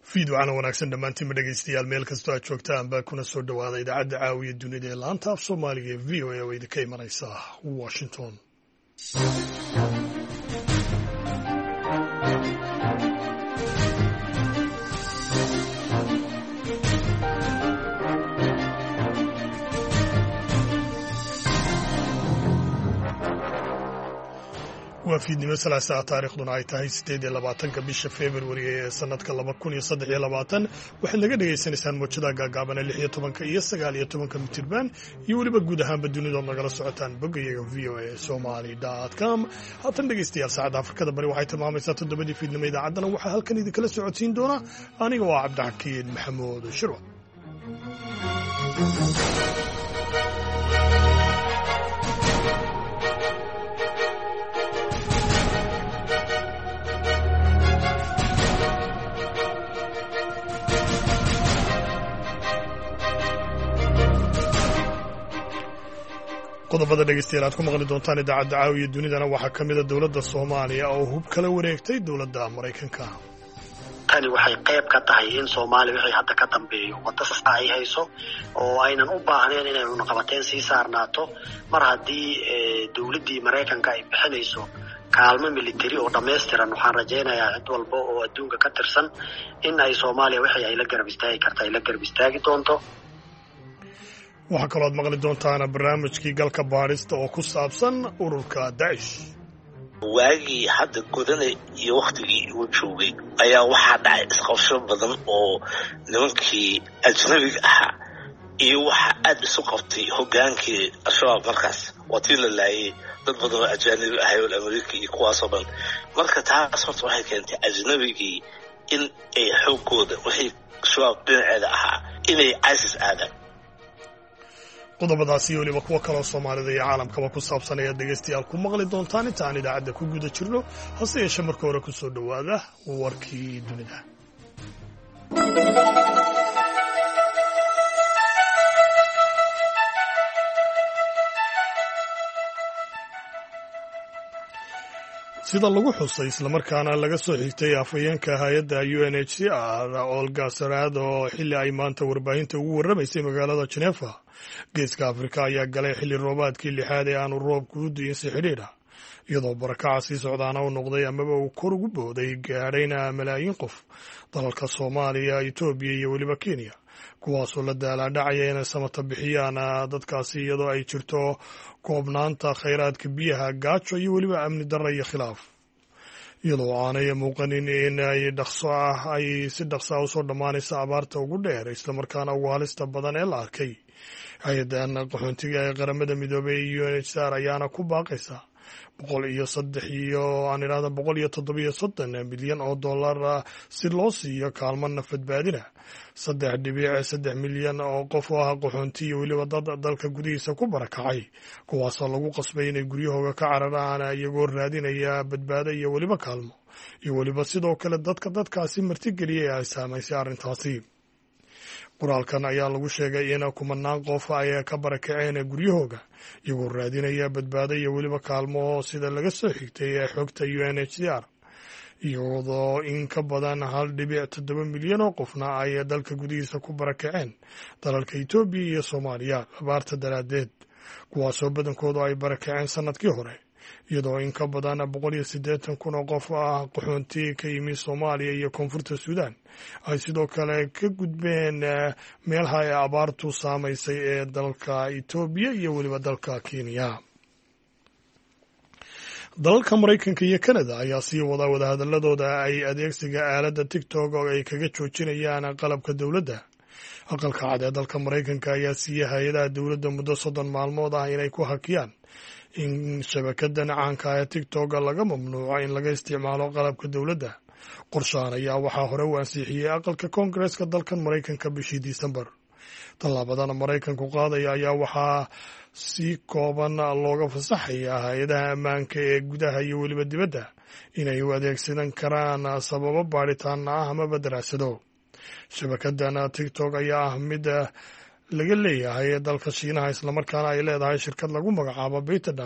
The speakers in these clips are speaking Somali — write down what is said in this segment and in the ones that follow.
fiidwacana wanaagsan dhammaantiinba dhegaystayaal meel kastoo aad joogtaan baa kuna soo dhowaada idaacadda caawiya dunida ee laanta af soomaaliga ee v o a oo idinka imanaysa washington. waa fiidnimo salaasaa taariikhduna ay tahay 8 bisha February ee sanadka 2023 waxaad naga dhagaysanaysaan mowjadaha gaagaaban 16 iyo 19 mitirban iyo weliba guud ahaanba dunida nagala socotaan boggayaga voasomali.com. haatan dhegaystayaal saacadda Afrikada bari waxay tilmaamaysaa 7 fiidnimo idaacaddana waxaa halkan idinkala socodsiin doona aniga waa Cabdixakiin Maxamuud Shirwa. qodobada dhegaystayaal aad ku maqli doontaan idaacadda caawiya dunidana waxaa ka mid a dowladda Soomaaliya oo hub kala wareegtay dowladda Maraykanka. tani waxay qayb ka tahay in Soomaaliya wixii hadda ka dambeeyo waddo sax ay hayso oo aynan u baahnayn inay qabateen sii saarnaato mar haddii dowladdii Maraykanka ay bixinayso kaalmo military oo dhameystiran. waxaan rajaynayaa cid walba oo adduunka ka tirsan in ay Soomaaliya wixii ay la garab istaagi karto ay la garab istaagi doonto. waxaa kaloo aad maqli doontaan barnaamijkii galka baadhista oo ku saabsan ururka Daesh. waagii hadda godane iyo wakhtigii uu joogay ayaa waxaa dhacay isqabsho badan oo nimankii ajnabiga ahaa iyo waxa aad isu qabtay hogaankii al-shabaab. markaas waa tii la laayay dad badan oo ajnabi ahay oo Ameerika iyo kuwaasoo dhan. marka taas horta waxay keentay ajnabigii in ay xoogooda wixii shabaab dhinaceeda ahaa inay ISIS aadaan. qodobadaasi iyo weliba kuwo kaloo Soomaalida iyo caalamkaba ku saabsan ayaad dhegaystayaal ku maqli doontaan inta aan idaacadda ku guda jirno. hase yeeshee marka hore ku soo dhowaada warkii dunida. sida lagu xusay islamarkaana laga soo xigtay afhayeenka hay'adda UNHCR Olga Sarad oo xilli ay maanta warbaahinta ugu warramaysay magaalada Geneva, geeska Afrika ayaa galay xilli roobaadkii 6 ee aanu roobku u diin si xidhiidha, iyadoo barakaca sii socdaana uu noqday amaba uu kor ugu booday gaadhayna malaayiin qof dalalka Soomaaliya, Itoobiya iyo weliba Kenya, kuwaasoo la daalaadhacaya inay samata bixiyaan dadkaasi iyadoo ay jirto koobnaanta khayraadka biyaha, gaajo iyo weliba amni darro iyo khilaaf. iyadoo aanay muuqanin in ay si dhaqso ah usoo dhammaanaysa abaarta ugu dheer islamarkaana ugu halista badan ee la arkay, hay-addan qaxoontiga ee qaramada midoobay ee UNHCR ayaana ku baaqaysa 137 milyan oo dollar si loo siiyo kaalmo nafadbaadina 3.3 milyan oo qof oo ah qaxoonti iyo weliba dad dalka gudihiisa ku barakacay, kuwaasoo lagu qasbay inay guryahooga ka cararaan iyagoo raadinaya badbaado iyo weliba kaalmo, iyo weliba sidoo kale dadkaasi martigeliyay ay saamaysay arrintaasi. qoraalkan ayaa lagu sheegay in kumanaan qof ay ka barakaceen guryahooga iyagoo raadinaya badbaado iyo weliba kaalmo sida laga soo xigtay xogta UNHCR, iyadoo in ka badan 1.7 milyan oo qofna ay dalka gudihiisa ku barakaceen dalalka Itoobiya iyo Soomaaliya abaarta daraadeed, kuwaasoo badankoodu ay barakaceen sanadkii hore, iyadoo in ka badan 180,000 oo qof ah qaxoonti ka yimi Soomaaliya iyo koonfurta Suudaan ay sidoo kale ka gudbeen meelaha ay abaartu saamaysay ee dalka Itoobiya iyo weliba dalka Kenya. dalalka Maraykanka iyo Canada ayaa sii wada wadahadaladooda ay adeegsiga aaladda TikTok oo ay kaga joojinayaan qalabka dowladda. aqalka cad ee dalka Maraykanka ayaa siiyay hay-adaha dowladda muddo 30 maalmood ah inay ku hakiyaan in shabakadan caanka ee TikTok laga mamnuuco in laga isticmaalo qalabka dowladda. qorshahan ayaa waxaa hore u ansixiyey aqalka Koongareeska dalkan Maraykanka bishii Disembar. tallaabadan Maraykanku qaadaya ayaa waxaa si kooban looga fasaxayaa hay-adaha ammaanka ee gudaha iyo weliba dibadda inay u adeegsan karaan sababo baadhitaan ah amaba daraasado. shabakadan TikTok ayaa ah mid laga leeyahay dalka Shiinaha islamarkaana ay leedahay shirkad lagu magacaabo ByteDance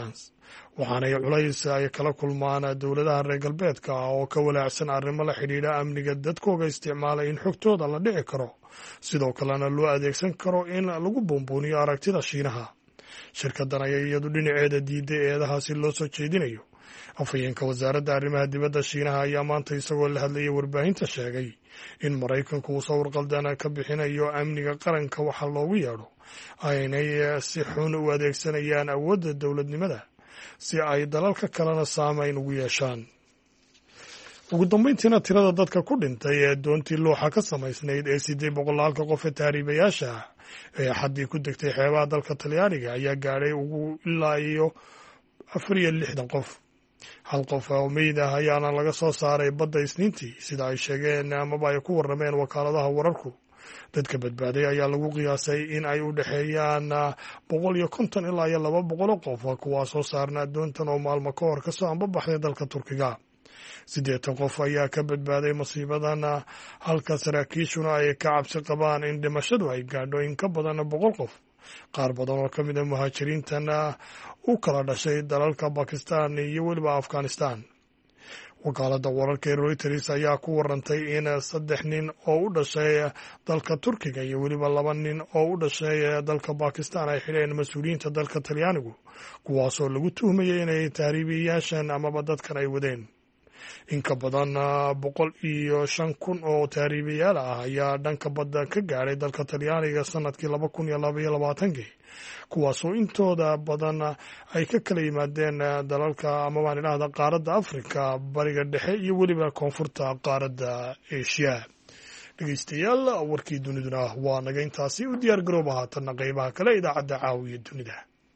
waxaanay culays ay kala kulmaan dowladaha reer galbeedka oo ka walaacsan arrimo la xidhiidha amniga dadkooga isticmaalay in xogtooda la dhici karo sidoo kalena loo adeegsan karo in lagu buunbuuniyo aragtida shiinaha shirkadan ayaa iyadu dhinaceeda diiday eedahaasi loo soo jeedinayo afhayeenka wasaaradda arrimaha dibadda shiinaha ayaa maanta isagoo la hadlayay warbaahinta sheegay in maraykanku uu sawir qaldan ka bixinayo amniga qaranka waxa loogu yeedho aynay si xun u adeegsanayaan awoodda dowladnimada si ay dalalka kalena saamayn ugu yeeshaan ugu dambayntiina tirada dadka ku dhintay ee doontii looxa ka samaysnayd ee 800 qof ee tahriibayaasha ah ee xaddii ku degtay xeebaha dalka talyaaniga ayaa gaadhay ugu ilaa iyo 64 qof hal qof oo meyd ah ayaana laga soo saaray badda isniintii sida ay sheegeen amaba ay ku warrameen wakaaladaha wararku dadka badbaaday ayaa lagu qiyaasay in ay u dhexeeyaan 150 ilaa iyo 200 qof kuwaasoo saarnaa doontan oo maalmo ka hor ka soo ambabaxday dalka turkiga 80 qof ayaa ka badbaaday masiibadan halka saraakiishuna ay ka cabsi qabaan in dhimashadu ay gaadho in ka badan 100 qof qaar badan oo ka mid a muhaajiriintan u kala dhashay dalalka Bakistan iyo weliba Afghanistan wakaaladda wararka ee Reuters ayaa ku warantay in 3 nin oo u dhashay dalka Turkiga iyo weliba 2 nin oo u dhashay dalka Bakistan ay xidheen mas'uuliyiinta dalka Talyaanigu kuwaasoo lagu tuhmayay inay tahriibayaashan amaba dadkan ay wadeen in ka badan 105,000 oo tahriibayaal ah ayaa dhanka badda ka gaadhay dalka Talyaaniga sanadkii 2022 kuwaasoo intooda badan ay ka kala yimaadeen dalalka amaba dhinaca qaaradda Afrika bariga dhexe iyo weliba koonfurta qaaradda Asia dhageystayaal warkii duniduna waa naga intaasi u diyaar garooba haatan qaybaha kale idaacadda caawiya dunida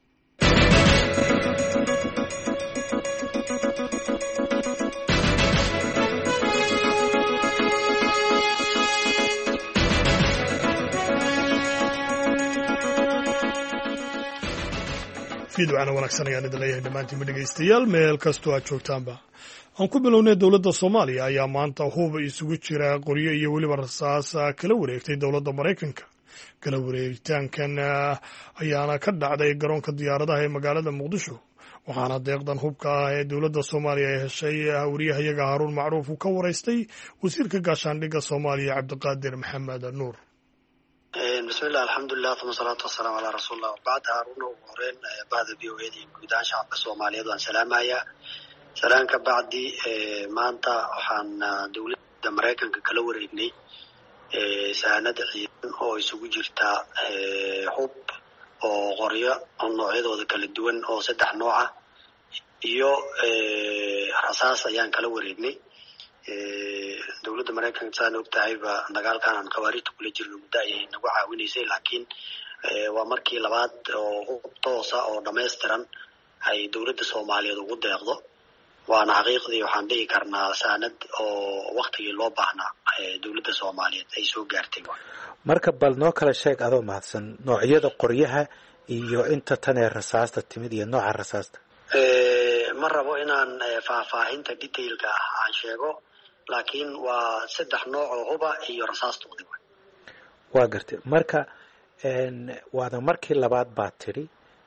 fiidwacna wanaagsan ayaan idin leeyahay dhammaantiin ma dhegaystayaal meel kastoo aad joogtaanba aan ku bilownay dowladda Soomaaliya ayaa maanta huba isugu jira qoryo iyo weliba rasaas kala wareegtay dowladda Maraykanka kala wareegitaankan ayaana ka dhacday garoonka diyaaradaha ee magaalada Muqdisho waxaana deeqdan hubka ah ee dowladda Soomaaliya ay heshay wariyahayaga Haruun Macruuf uu ka waraystay wasiirka gaashaandhigga Soomaaliya Cabdiqaadir Maxamed Nuur بسم الله الحمد لله ثم الصلاة والسلام على رسول الله وبعد هارون وهورين بعد بيوهيدي قدان شعب الصومالية وان سلامايا سلام كبعدي ما انت وحان دولة مريكان كالور ابني ساند عيدان او يسوي جرتا حب او غرية او نوعيد او ذكال الدوان او 3 نوعة iyo rasaas ayaan kala wareegnay dowladda Mareykanka saan ogtahay ba dagaalkan aan qawaariid kula jirno muddo ay nagu caawinaysay laakiin waa markii labaad oo toos ah oo dhameystiran ay dowladda Soomaaliyeed ugu deeqdo waana xaqiiqdii waxaan dhihi karnaa saanad oo waqtigii loo baahnaa dowladda Soomaaliyeed ay soo gaartay marka bal noo kala sheeg adoo mahadsan noocyada qoryaha iyo inta tan ee rasaasta timid iyo nooca rasaasta ma rabo inaan faahfaahinta detailka aan sheego laakiin waa 3 nooc oo huba iyo rasaastoodi waa gartay marka waana markii labaad baa tiri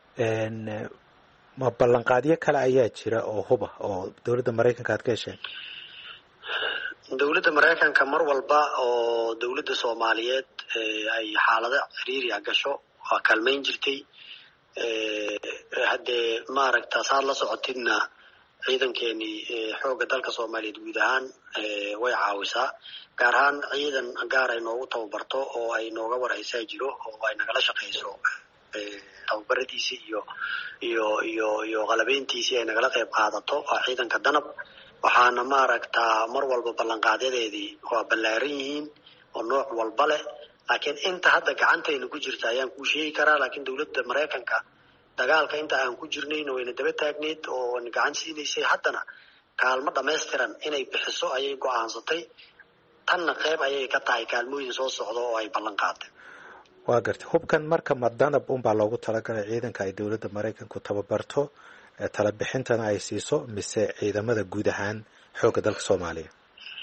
ma ballanqaadyo kale ayaa jira oo huba oo dowladda Mareykanka aad ka heshay dowladda Mareykanka mar walba oo dowladda Soomaaliyeed ay xaalado xiriiri ah gasho waa kalmeyn jirtay hadde maaragta saar la socotidna ciidankeeni xooga dalka Soomaaliyeed guud ahaan way caawisaa gaar ahaan ciidan gaar ay noogu tababarto oo ay nooga waraysaa jiro oo ay nagala shaqeyso tababaradiisa iyo qalabeyntiisa ay nagala qayb qaadato waa ciidanka danab waxaana maaragta mar walba ballanqaadyadeedii waa ballaaran yihiin oo nooc walba leh laakiin inta hadda gacantayna ku jirta ayaan ku sheegi karaa laakiin dowladda Mareykanka dagaalka inta aan ku jirnayna wayna daba taagneed oo gacan siinaysay haddana kaalmo dhameystiran inay bixiso ayay go'aansatay tanna qayb ayay ka tahay kaalmooyin soo socdo oo ay ballan qaaday waa gartay hubkan marka madanab baa loogu talagalay ciidanka ay dowladda Mareykanku tababarto tala bixintana ay siiso mise ciidamada guud ahaan xooga dalka Soomaaliya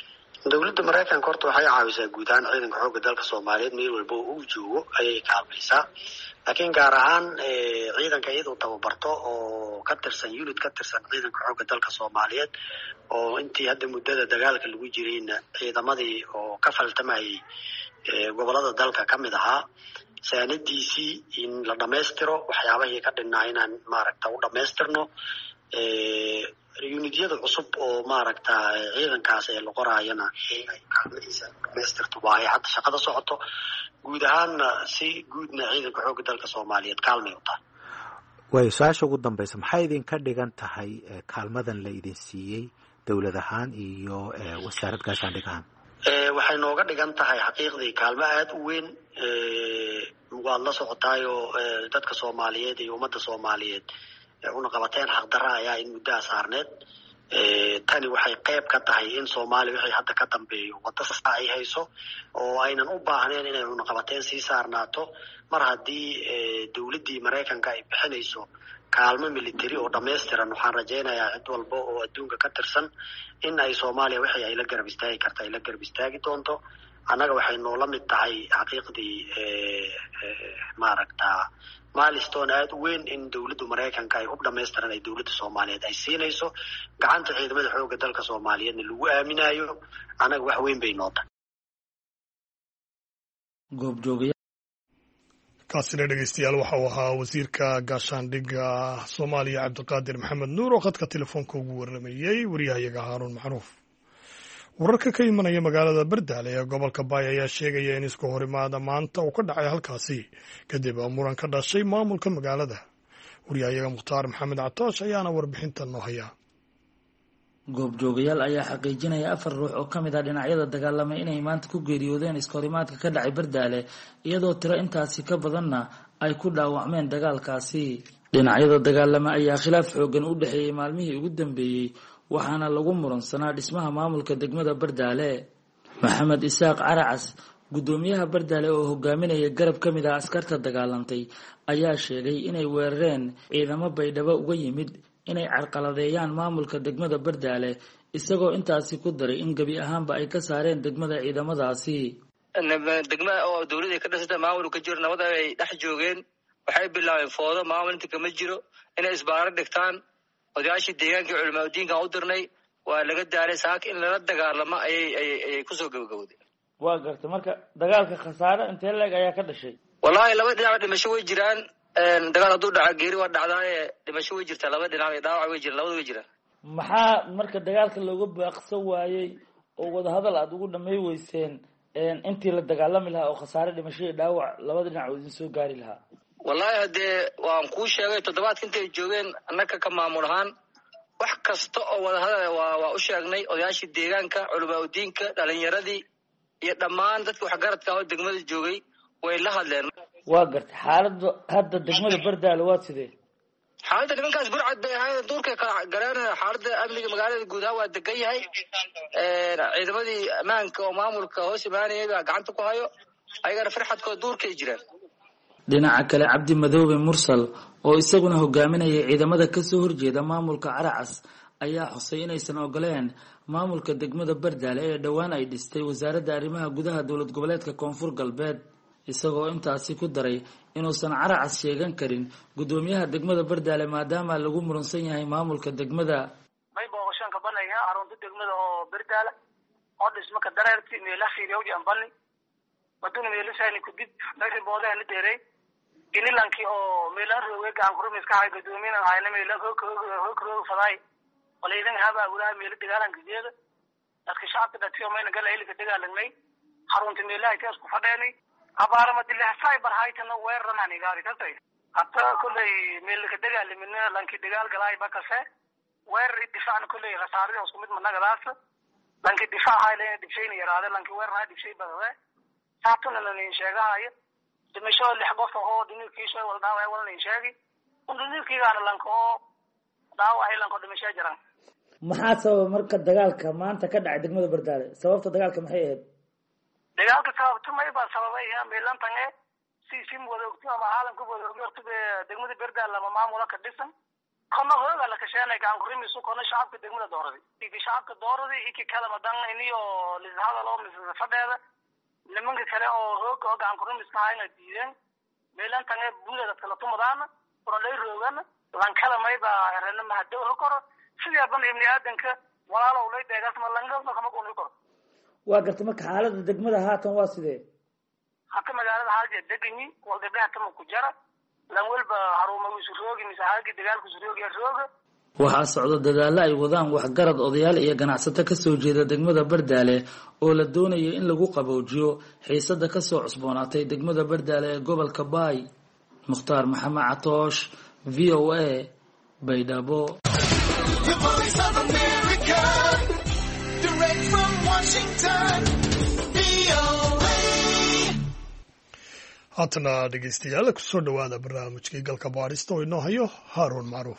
dowladda Mareykanka horta waxay caawisaa guud ahaan ciidanka xoogga dalka Soomaaliyeed meel walba uu joogo ayay kaalmaysaa laakiin gaar ahaan ciidanka iyadoo tababarto oo ka tirsan unit ka tirsan ciidanka xoogga dalka Soomaaliyeed oo intii hadda muddada dagaalka lagu jirayna ciidamadii oo ka faltamayay gobolada dalka ka mid ahaa saanadiisii in la dhameystiro waxyaabahii ka dhinaa inaan maaragta u dhameystirno unitiyada cusub oo maaragta ciidankaas ee la qoraayana ay kaalmadiisa dhameystirto waaye hadda shaqada socoto guud ahaanna si guudna ciidanka xoogga dalka Soomaaliyeed kaalmay u tahay way su-aasha ugu dambaysa maxay idinka dhigan tahay kaalmadan la idin siiyey dowlad ahaan iyo wasaaradda gaashaandhig ahaan waxay nooga dhigan tahay xaqiiqdii kaalmo aad u weyn waad la socotaayo dadka Soomaaliyeed iyo ummadda Soomaaliyeed una qabateen xaqdarra ayaa in muddo saarneed tani waxay qayb ka tahay in Soomaaliya wixii hadda ka dambeeyo wadda sax ay hayso oo aynan u baahneen inay una qabateen sii saarnaato mar haddii dowladdii Mareykanka ay bixinayso kaalmo military oo dhameystiran waxaan rajaynayaa cid walba oo adduunka ka tirsan in ay Soomaaliya wixii ay la garab istaagi karto ay la garab istaagi doonto annaga waxay noola mid tahay xaqiiqdii maaragta milestone aad u weyn in dowladda Mareykanka ay u dhameystiran ay dowladda Soomaaliyeed ay siinayso gacanta ciidamada xoogga dalka Soomaaliyeedna lagu aaminayo anaga wax weyn bay noo tahay kaasina dhegeystayaal waxa uu ahaa wasiirka gaashaandhigga Soomaaliya Cabdiqaadir Maxamed Nuur oo khadka telefoonka ugu waramayay wariyahayaga Haaruun Macruuf wararka ka imanaya magaalada Bardaale ee gobolka Baay ayaa sheegaya in isku horimaada maanta uu ka dhacay halkaasi kadib muran ka dhashay maamulka magaalada wariyahayaga Mukhtaar Maxamed Catoosh ayaana warbixintan noo haya goobjoogayaal ayaa xaqiijinaya 4 ruux oo kamid ah dhinacyada dagaalamay inay maanta ku geeriyoodeen isku horimaadka ka dhacay Bardaale iyadoo tiro intaasi ka badanna ay ku dhaawacmeen dagaalkaasi dhinacyada dagaalama ayaa khilaaf xoogan u dhaxeeyay maalmihii ugu dambeeyay waxaana lagu muransanaa dhismaha maamulka degmada Bardaale Maxamed Isaaq Caracas gudoomiyaha Bardaale oo hogaaminaya garab kamid ah askarta dagaalantay ayaa sheegay inay weerareen ciidamo baydhabo uga yimid inay carqaladeeyaan maamulka degmada Bardaale isagoo intaasi ku daray in gabi ahaanba ay ka saareen degmada ciidamadaasi degmada oo dawladda ka dhasatay maamulka jir nabada ay dhex joogeen waxay bilaabeen foodo maamulka kama jiro inay isbaaro dhigtaan odayaashii deegaanka culimada diinka u dirnay waa laga daaray saak in la dagaalamo ay ku soo gabagabowday waa gartay marka dagaalka khasaare intee leeg ayaa ka dhashay wallahi laba dhinac dhimasho way jiraan dagaal haduu dhaca geeri waa dhacdaa dhimasho way jirtaa laba dhinac dhaawac way jiraan labada way jiraan maxaa marka dagaalka looga baaqsan waayay oo wada hadal aad ugu dhamay weyseen intii la dagaalami lahaa oo khasaare dhimasho iyo dhaawac labada dhinac oo idin soo gaari lahaa wallahi hadee waan ku sheegay toddobaadka intay joogeen annaka ka maamul ahaan wax kasta oo wada hadal waa u sheegnay odayaashii deegaanka culimada diinka dhalinyaradii iyo dhammaan dadka wax garadka oo degmada joogay way la hadleen waa gartay xaaladda hadda degmada Bardaale waa sidee xaaladda nimankaas burcad bay ahaayeen duurka kala galeen xaaladda amniga magaalada guud ahaan waa degan yahay ciidamadii ammaanka oo maamulka hoos imaanayay baa gacanta ku hayo ayagana farxadkooda duurka ay jiraan dhinaca kale Cabdi Madoobe Mursal oo isaguna hogaaminaya ciidamada ka soo horjeeda maamulka Caracas ayaa xusay inaysan ogoleen maamulka degmada Bardaale ee dhawaan ay dhistay wasaaradda arrimaha gudaha dowlad goboleedka Koonfur Galbeed isagoo intaasi ku daray inuusan Caracas sheegan karin gudoomiyaha degmada Bardaale maadaama lagu muransan yahay maamulka degmada may booqashan ka banaya arunta degmada oo Bardaale oo dhismo ka dareerti meelaha fiiriyo jambalni waduna meelaha ku dib dadka boodana dheeray inilanki oo meelaha roogay gacan kurumis ka hay gudoomiyaha hayna meelaha hoo faday walaydin haba wala meelaha dagaalanka jeeda dadka shacabka dadka mayna galeeyay ka dagaalanay xarunta meelaha kaas ku fadheenay abaarama dillaha cyber haytana weerarnani gaari tatay hatta kulay meelka dagaalamina lanki dagaal galay bakase weerar difaacan kulay khasaarada isku mid managadaas lanki difaac hayleen difaaciina yaraade lanki weerar difaaci badade saatuna la sheegay dimasho lix qof oo dinkiisa wal dhaaway wal sheegay dinkiigaana lanko dhaaway lanko dimasho jiraan maxaa sabab marka dagaalka maanta ka dhacay degmada Bardaale sababta dagaalka maxay ahayd dagaalka sababtu ma iba sababay meelan tange si wada ogto ama caalamku wada ogto degmada Bardaale lama maamula ka dhisan kana hooga la kasheenay gaan kurimisu kana shacabka degmada dooraday tii shacabka dooraday iki kala madan iniyo lisahada loo misada fadheeda nimanka kale oo hooga gaan kurimiska hayna diideen meelan tanay buulada kala tumadana qoralay roogana lan kala mayba reena mahado koro sidii ban ibni aadanka walaalo ulay deegaas ma langasma kama qooni koro waa gartay marka xaaladda degmada haatan waa sidee haka magaalada haaje degani wal gabdhaha tama ku jara lan walba haruuma isu roogi misahaagi dagaalku isu roogi rooga waxaa socda dadaalo ay wadaan waxgarad odayaal iyo ganacsato ka soo jeeda degmada Bardaale oo la doonayo in lagu qaboojiyo xiisada ka soo cusboonaatay degmada Bardaale ee gobolka Baay Mukhtaar Maxamed Catoosh VOA Baydhabo haatana dhegeystayaal ku soo dhawaada barnaamijkii galka baarista oo inoo hayo Haaruun Macruuf.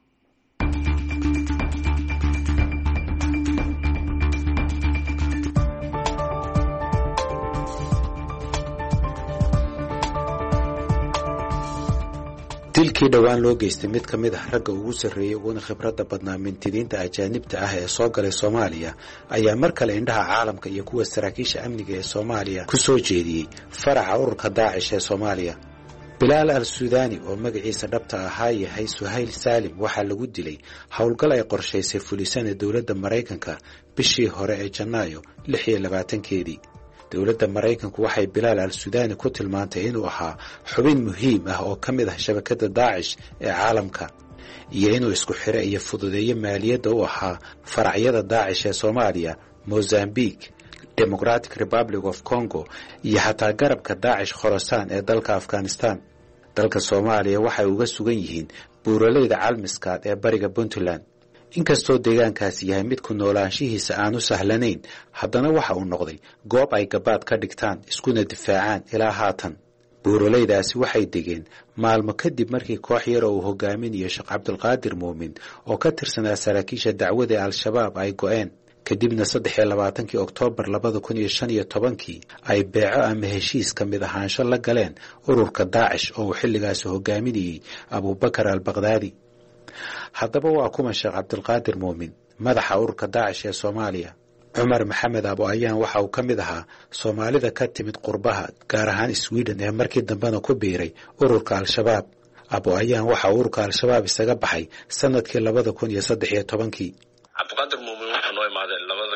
dilkii dhowaan loo geystay mid ka mid ah ragga ugu sarreeyay uguna khibradda badnaa mintidiinta ajaanibta ah ee soo galay Soomaaliya ayaa mar kale indhaha caalamka iyo kuwa saraakiisha amniga ee Soomaaliya ku soo jeediyey faraca ururka Daacish ee Soomaaliya. Bilaal al-Suudani oo magaciisa dhabta ahaa yahay Suhayl Saalim waxaa lagu dilay howlgal ay qorshaysay fulisana dowladda Mareykanka bishii hore ee Janaayo 26keedii. dowladda Mareykanku waxay Bilaal al-Suudani ku tilmaantay inuu ahaa xubin muhiim ah oo ka mid ah shabakadda Daacish ee caalamka iyo inuu isku xire iyo fududeeyo maaliyadda u ahaa faracyada Daacish ee Soomaaliya, Mozambique, Democratic Republic of Congo iyo xataa garabka Daacish Khorasan ee dalka Afghanistan. dalka Soomaaliya waxay uga sugan yihiin buuraleyda Calmiskaad ee bariga Puntland. inkastoo deegaankaasi yahay mid ku noolaanshihiisa aanu sahlanayn, haddana waxa uu noqday goob ay gabaad ka dhigtaan iskuna difaacaan ilaa haatan. buuraleydaasi waxay degeen maalmo kadib markii koox yar oo uu hogaaminayo Sheekh Cabdulqaadir Muumin oo ka tirsanaa saraakiisha dacwada ee Al-Shabaab ay go'een. kadibna 23 Oktoobar 2015 ay beeco ama heshiis ka mid ahaansho la galeen ururka Daacish oo uu xilligaasi hogaaminayay Abubakar al-Baghdadi. haddaba waa kuma Sheekh Cabdulqaadir Muumin, madaxa ururka Daacish ee Soomaaliya. Cumar Maxamed Abo Ayaan waxa uu ka mid ahaa Soomaalida ka timid qurbaha, gaar ahaan Sweden ee markii dambena ku biiray ururka Al-Shabaab. Abo Ayaan waxa ururka Al-Shabaab isaga baxay sanadkii 2013. Cabdulqaadir Muumin wuxuu noo imaaday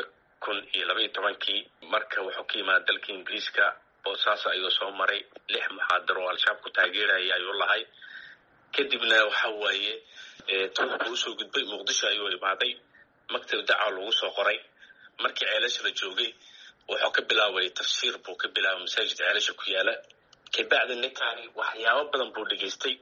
2012 marka wuxuu ka yimaaday dalka Ingiriiska. Boosaaso ayuu soo maray 6 muxaadaro oo Al-Shabaab ku taageerayay ayuu lahay. kadibna waxa waaye uu soo gudbay Muqdisho ayuu imaaday. maktab dacwo lagu soo qoray. markii ceelasha la joogay wuxuu ka bilaabay tafsiir buu ka bilaabay masaajid ceelasha ku yaala. kabacdi ninkaani waxyaabo badan buu dhageystay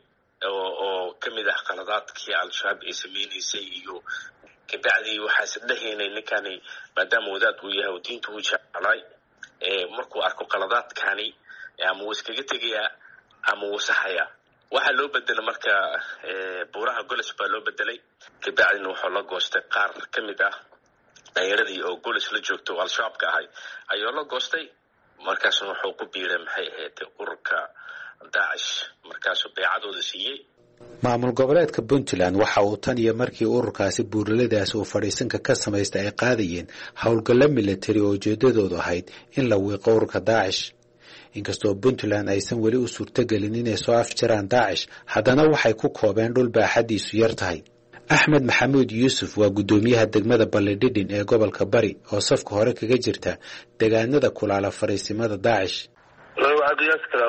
oo kamid ah qaladaadkii Al-Shabaab ay sameeyay iyo kabacdi waxa sadeheynay ninkaani maadaama wadaad uu yahay diinta uu jeclay markuu arko qaladaadkaani ama uu iskaga tagaya ama uu saxaya. waxa loo bedelay marka buuraha Golis baa loo bedelay. kabacdina wuxuu la goostay qaar kamid ah daayiradii oo Golis la joogto Al-Shabaab ka ahay ayuu la goostay. markaasna wuxuu ku biiray maxay ahayd ururka Daacish markaasuu beecadooda siiyay. maamul goboleedka Puntland waxa uu tan iyo markii ururkaasi buuraleydaasi uu fadhiisanka ka samaystay ay qaadayeen howlgallo military oo ujeedadoodu ahayd in la wiiqo ururka Daacish. inkastoo Puntland aysan weli u suurtagelin inay soo afjaraan Daacish, haddana waxay ku koobeen dhul baaxadiisu yar tahay. Axmed Maxamuud Yuusuf waa gudoomiyaha degmada Balledhidhin ee gobolka Bari oo safka hore kaga jirta deegaanada kulaala fariisimada Daacish. Wacdiyaas kala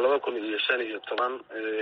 2015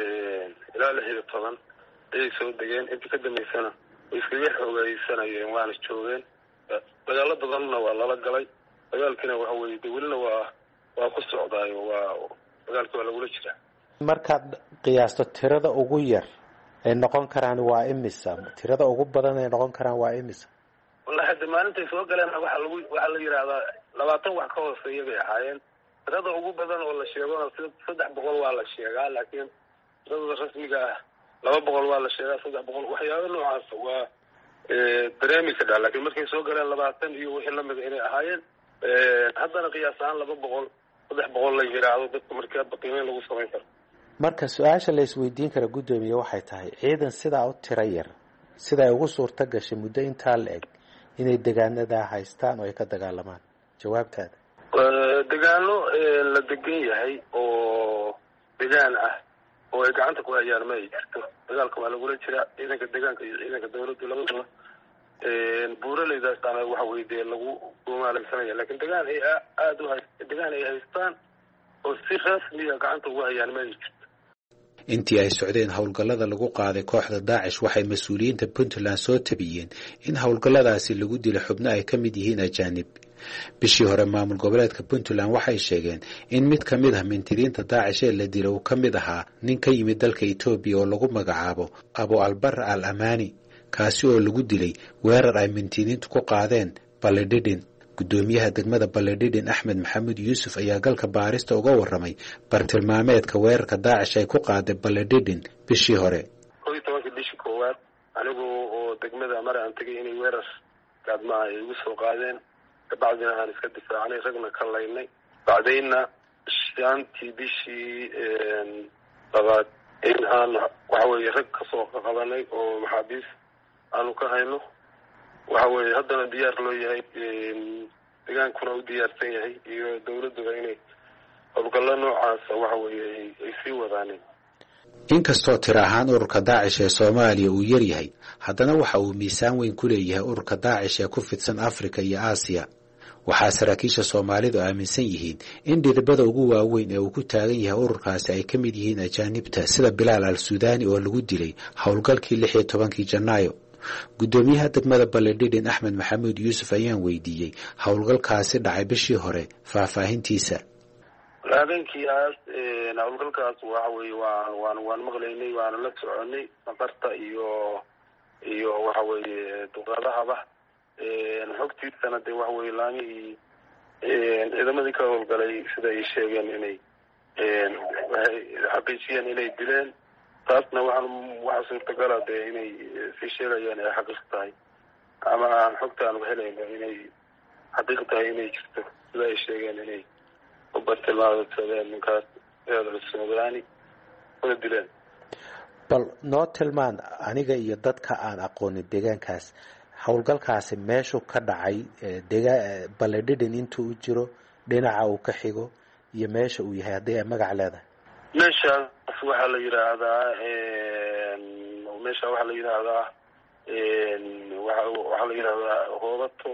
ilaa 2016 ay soo degeen inta ka dambeysana iskaga xoogaysanayeen waana joogeen. dagaalo badanna waa lala galay. dagaalkina waxa weeye dawladna waa ku socdaayo dagaalka waa lagu jiraa. markaad qiyaasto tirada ugu yar ay noqon karaan waa imisa, tirada ugu badan ay noqon karaan waa imisa? wallahi hadda maalinta soo galeen waxa la yiraahdaa 20 wax ka hooseeya bay ahaayeen. tirada ugu badan oo la sheego 300 waa la sheegaa, laakiin tirada rasmiga ah 200 waa la sheegaa. 300 waxyaabo noocaas waa dareemi ka dhaca, laakiin markay soo galeen 20 iyo wixii la mid inay ahaayeen. haddana qiyaas ahaan 200 300 la yiraahdo dadka markaa baqiimeen lagu sameyn karo. marka su'aasha la isweydiin kara gudoomiye waxay tahay ciidan sidaa u tiro yar sida ay ugu suurta gashay muddo intaa la eg inay degaanadaa haystaan oo ay ka dagaalamaan? jawaabtaada. degaano la degan yahay oo degaan ah oo ay gacanta ku hayaan ma ay jirto. dagaalka waa lagula jiraa ciidanka deegaanka iyo ciidanka dawladda labadaba. buuraleydaasana waxa weye dee lagu gumaalaysanaya, laakiin degaan ay degaan ay haystaan oo si rasmiya gacanta ugu hayaan ma ay jirto. intii ay socdeen howlgallada lagu qaaday kooxda daacish waxay mas-uuliyiinta puntland soo tabiyeen in howlgalladaasi lagu dilo xubno ay ka mid yihiin ajaanib. bishii hore maamul goboleedka puntland waxay sheegeen in mid ka mid ah mintidiinta daacish ee la dila uu ka mid ahaa nin ka yimid dalka etoobiya oo lagu magacaabo abu albara al amani, kaasi oo lagu dilay weerar ay mintidiintu ku qaadeen baledhidhin. gudoomiyaha degmada baledhidhin axmed maxamuud yuusuf ayaa galka baarista uga warramay bartilmaameedka weerarka daacish ay ku qaaday baledhidhin bishii hore. 11 bishii koowaad anigu oo degmada mar aan tagay inay weerar gaadmaa ay igu soo qaadeen, kabacdina aan iska difaacnay, ragna ka laynay. bacdayna 5 bishii labaad in aan waxa weeye rag ka soo qabanay oo maxaabiis aanu ka hayno. waxa weeye haddana diyaar loo yahay, degaankuna u diyaarsan yahay iyo dawladduba inay howlgallo noocaasa waxa weeye ay sii wadaaneen. inkastoo tir ahaan ururka daacish ee soomaaliya uu yar yahay, haddana waxa uu miisaan weyn ku leeyahay ururka daacish ee ku fidsan afrika iyo aasiya. waxaa saraakiisha soomaalidu aaminsan yihiin in dhidibada ugu waaweyn ee uu ku taagan yahay ururkaasi ay ka mid yihiin ajaanibta sida bilaal al suudani oo lagu dilay howlgalkii 16 janaayo. gudoomiyaha degmada baledhidhin axmed maxamuud yuusuf ayaan weydiiyey howlgalkaasi dhacay bishii hore faahfaahintiisa. habeenkiiaas howlgalkaas waxa weeye waan maqlaynay, waana la soconay maqarta iyo waxa weeye duqaadahaba. xogtiisana dee waxa weye laamihii ciidamadii ka howlgalay sida ay sheegeen inay waxay xaqiijiyeen inay dileen. taasna waxaa suurtagala dee inay sii sheegayaan ay xaqiiq tahay, ama aan xogta aanu helayno inay xaqiiq tahay inay jirto sida ay sheegeen inay u bartilmaamsadeen ninkaas suudani una dileen. bal noo tilmaan aniga iyo dadka aan aqoonin deegaankaas howlgalkaasi meeshuu ka dhacay, baledhidhin intuu u jiro, dhinaca uu ka xigo iyo meesha uu yahay haddii ay magac leedahay. meeshaas waxaa la yidhaahdaa waxaa la yidhaahdaa hoobato.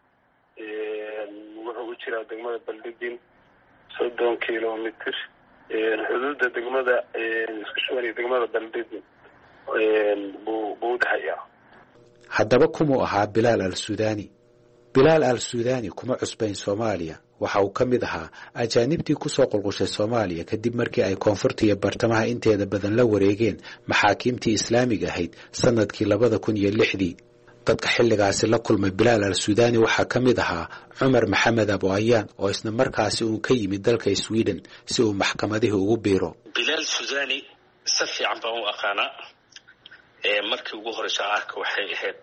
wuxuu u jiraa degmada baledhidhin 30 kilomitr. xuduudda degmada isku shuban iyo degmada baledhidhin buu udhexeeyaa. haddaba kumuu ahaa bilaal al suudani? bilaal al suudani kuma cusbayn soomaaliya. waxa uu ka mid ahaa ajaanibtii ku soo qulqushay soomaaliya kadib markii ay koonfurta iyo bartamaha inteeda badan la wareegeen maxaakiimtii islaamiga ahayd sanadkii 2006. dadka xilligaasi la kulmay bilaal al suudani waxaa ka mid ahaa cumar maxamed abu ayaan oo isna markaasi uu ka yimid dalka sweden si uu maxkamadihii ugu biiro. bilaal suudani si fiican baan u aqaanaa. markii ugu horeysa arka waxay ahayd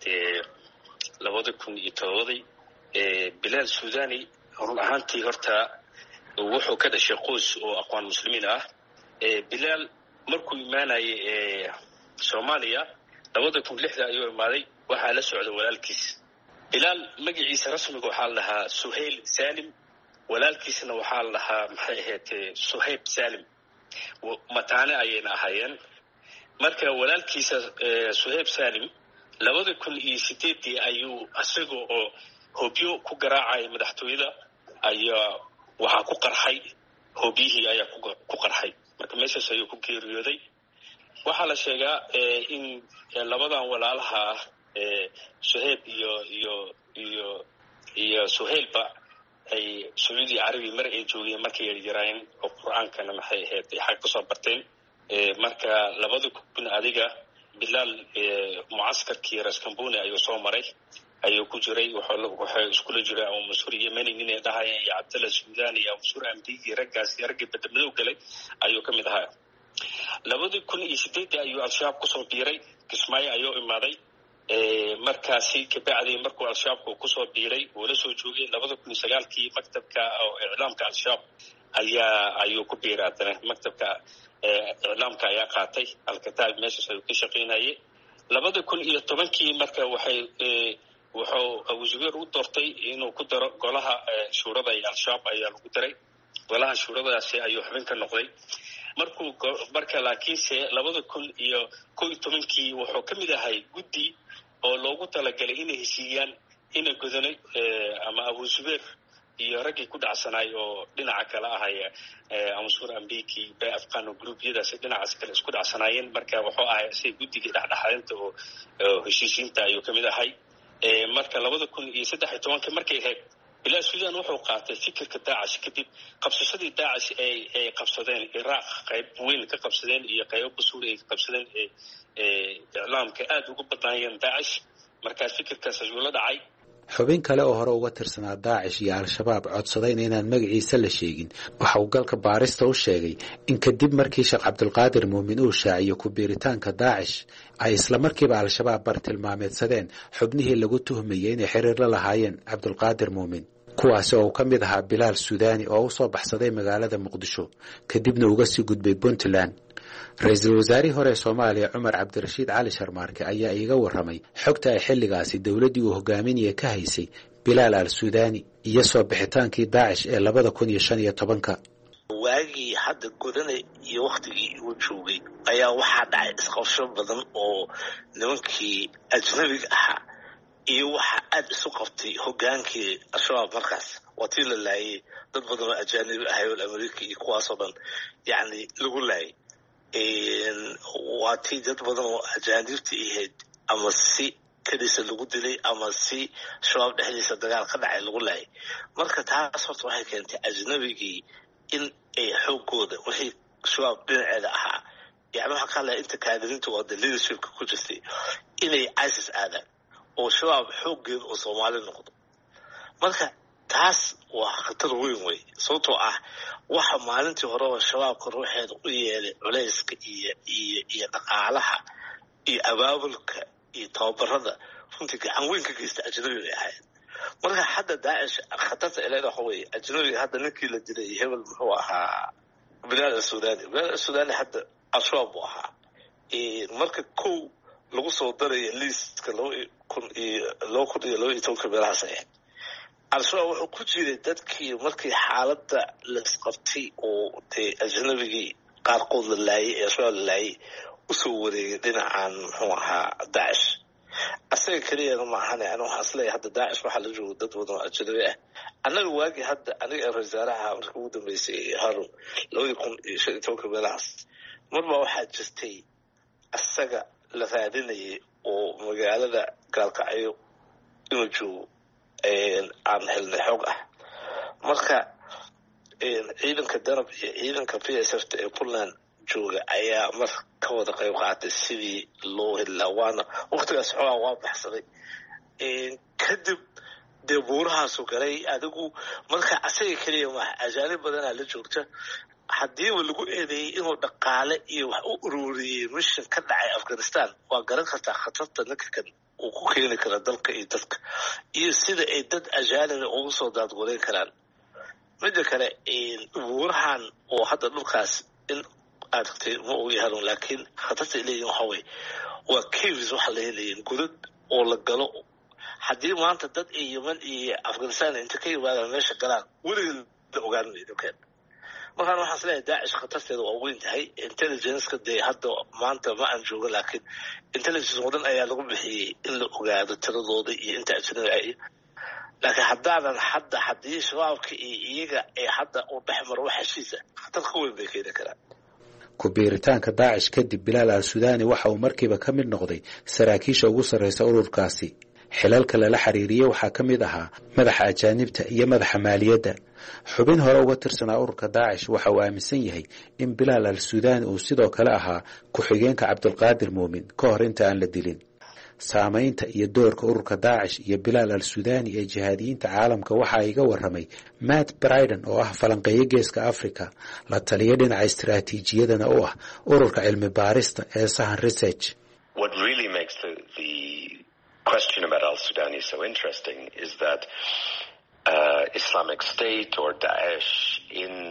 2007. bilaal suudani run ahaantii horta wuxuu ka dhashay qoys oo aqoon muslimiin ah. bilaal markuu imaanayay soomaaliya 2006 ayuu imaaday. waxaa la socda walaalkiis. bilaal magaciisa rasmiga waxaa la dhahaa suhayl salim, walaalkiisna waxaa la dhahaa maxay ahayd suhayb salim. mataane ayayna ahaayeen. marka walaalkiisa suhayb salim 2008 ayuu isaga oo hobyo ku garaacay madaxtooyada ayaa waxaa ku qarxay, hobyihii ayaa ku qarxay. marka meeshaas ayuu ku geeriyooday. waxaa la sheegaa in labadan walaalaha suhayb iyo suhaylba ay sacuudi carabi mar ay joogeen markay yaryaraayeen oo qur-aankana maxay ahayd ay xag kasoo barteen. marka 2000 adiga bilaal mucaskarkii raskambuni ayuu soo maray, ayuu ku jiray. waxay iskula jira oo masuur yemeni inay dhahayeen iyo cabdalla suudani iyo masuur amdiigi raggaasi raggii badamadow galay ayuu ka mid ahaa. 2008 ayuu al-shabaab kusoo biiray, kismaayo ayuu imaaday. markaasi kabacdi markuu al-shabaabku kusoo biiray uu la soo joogay 2009 maktabka oo iclaamka al-shabaab ayuu ku biiray. haddana maktabka iclaamka ayaa qaatay al-kitaab, meeshaas ayuu ka shaqaynayay. 2010 marka wuxuu Abu Zubayr u doortay inuu ku daro golaha shuurada ee al-shabaab ayaa lagu daray golaha shuuradaasi ayuu xubin ka noqday marka laakiinse 2011 wuxuu ka mid yahay guddi oo loogu talagalay inay heshiiyaan ina godanay ama Abu Zubayr iyo raggii ku dhacsanaay oo dhinaca kale ahaya Amsur Ambiki bay afqaano gruubyadaas dhinacaas kale isku dhacsanaayeen marka wuxuu ahay si guddiga dhexdhexaadinta oo heshiisiinta ayuu ka mid ahay marka 2013 markay ahayd bilaa Suudaan wuxuu qaatay fikirka Daesh kadib qabsashadii Daesh ay qabsadeen Iraq qayb weyn ka qabsadeen iyo qaybo Busuur ay qabsadeen iclaamka aad ugu badnaayeen Daesh markaas fikirkaas ayuu la dhacay. xubin kale oo hore uga tirsanaa Daesh iyo al-shabaab codsaday inaan magaciisa la sheegin waxa uu galka baarista u sheegay in kadib markii Sheekh Cabdulqaadir Muumin uu shaaciyo ku biiritaanka Daesh ay isla markiiba al-shabaab bartilmaameedsadeen xubnihii lagu tuhmayay inay xiriir la lahaayeen Cabdulqaadir Muumin kuwaas oo ka mid ahaa Bilaal Suudaani oo soo baxsaday magaalada Muqdisho kadibna uga sii gudbay Puntland. Ra'iisul Wasaarihii hore Soomaaliya Cumar Cabdirashiid Cali Sharmaarke ayaa iiga warramay xogta ay xilligaasi dawladdii uu hogaaminayay ka haysay Bilaal al-Suudaani iyo soo bixitaankii Daesh ee 2015. waagii hadda godanay iyo waqtigii uu joogay ayaa waxaa dhacay isqabsho badan oo nimankii ajnabiga ahaa iyo waxa aad isu qabtay hogaankii al-shabaab markaas watii la laayay dad badan oo ajnabi ah oo Ameerika iyo kuwaasoo dhan yani lagu laayay waatii dad badan oo ajaanibta ahayd ama si kadisa lagu dilay ama si shabaab dhexdiisa dagaal ka dhacay lagu laayay marka taas horta waxay keentay ajnabigii in ay xoogooda wixii shabaab dhinaceeda ahaa yani waxa kale inta kaadirinta oo leadershipka ku jirtay inay ISIS aadaan oo shabaab xoogeeda oo Soomaali noqdo marka taas waa khatar weyn wey sababtoo ah waxa maalintii hore oo shabaabka ruuxeeda u yeelay culayska iyo dhaqaalaha iyo abaabulka iyo tababarada runtii gacan weyn ka geysta ajnabiga ay ahayd marka hadda Daesh khatarta ilaa waxa weeye ajnabiga hadda ninkii la dilay hebel muxuu ahaa Bilaal al-Suudaani hadda al-shabaab buu ahaa marka kow lagu soo daray liistka 2012 meelahaas ahayd al-shabaab wuxuu ku jiray dadkii markii xaaladda la isqabtay oo ajnabigii qaarkood la laayay ee shabaab la laayay usoo wareegay dhinacan muxuu ahaa Daesh asaga kaliya ma ahan yani waxa isleeyahay hadda Daesh waxa la joogo dad badan oo ajnabi ah anaga waagi hadda aniga ra'iisaaraha markii ugu dambeysay Harun 2015 meelahaas marba waxaa jirtay asaga la raadinayay oo magaalada Gaalkacyo inuu joogo aan helnay xog ah marka ciidanka darab iyo ciidanka PSF ee Puntland jooga ayaa mar ka wada qayb qaatay sidii loo helaa waana waqtigaas xogaa waa baxsaday kadib deebuurahaas oo galay adigu marka asaga kaliya ma ajaanib badan la joogta haddii lagu eedeeyay inuu dhaqaale iyo wax u ururiyay mission ka dhacay Afghanistan waa garan kartaa khatarta ninkan uu ku keeni kara dalka iyo dadka iyo sida ay dad ajaanib ugu soo daadgoleyn karaan midda kale buurahan oo hadda dhulkaas in aadtay ma uu yahay laakiin khatarta ilaa waxa way waa caves waxa la helay gudad oo la galo haddii maanta dad Yemen iyo Afghanistan inta ka yimaadaan meesha galaan weligeed la ogaanay dadkan markaan waxaan isleeyahay Daesh khatarteeda waa weyn tahay intelligence-ka hadda maanta ma aan joogo laakiin intelligence wadan ayaa lagu bixiyay in la ogaado tiradooda iyo inta ajnabi ay laakiin haddii shabaabka iyo iyaga ay hadda u dhexmaro wax heshiisa khatar ka weyn bay keeni karaan ku biiritaanka Daesh kadib Bilaal al-Suudaani waxa uu markiiba ka mid noqday saraakiisha ugu sareysa ururkaasi xilalka la xiriiriyay waxa ka mid ahaa madaxa ajaanibta iyo madaxa maaliyadda xubin hore uga tirsanaa ururka Daesh waxa uu aaminsan yahay in Bilaal al-Suudaani uu sidoo kale ahaa ku-xigeenka Cabdulqaadir Muumin ka hor inta aan la dilin saamaynta iyo doorka ururka Daesh iyo Bilaal al-Suudaani ee jihaadiyiinta caalamka waxa iga warramay Matt Bryden oo ah falanqeeye geeska Afrika la taliye dhinaca istiraatiijiyadana u ah ururka cilmi baarista ee Sahan Research. What really makes the question about al-Suudani so interesting is that Islamic State or Daesh in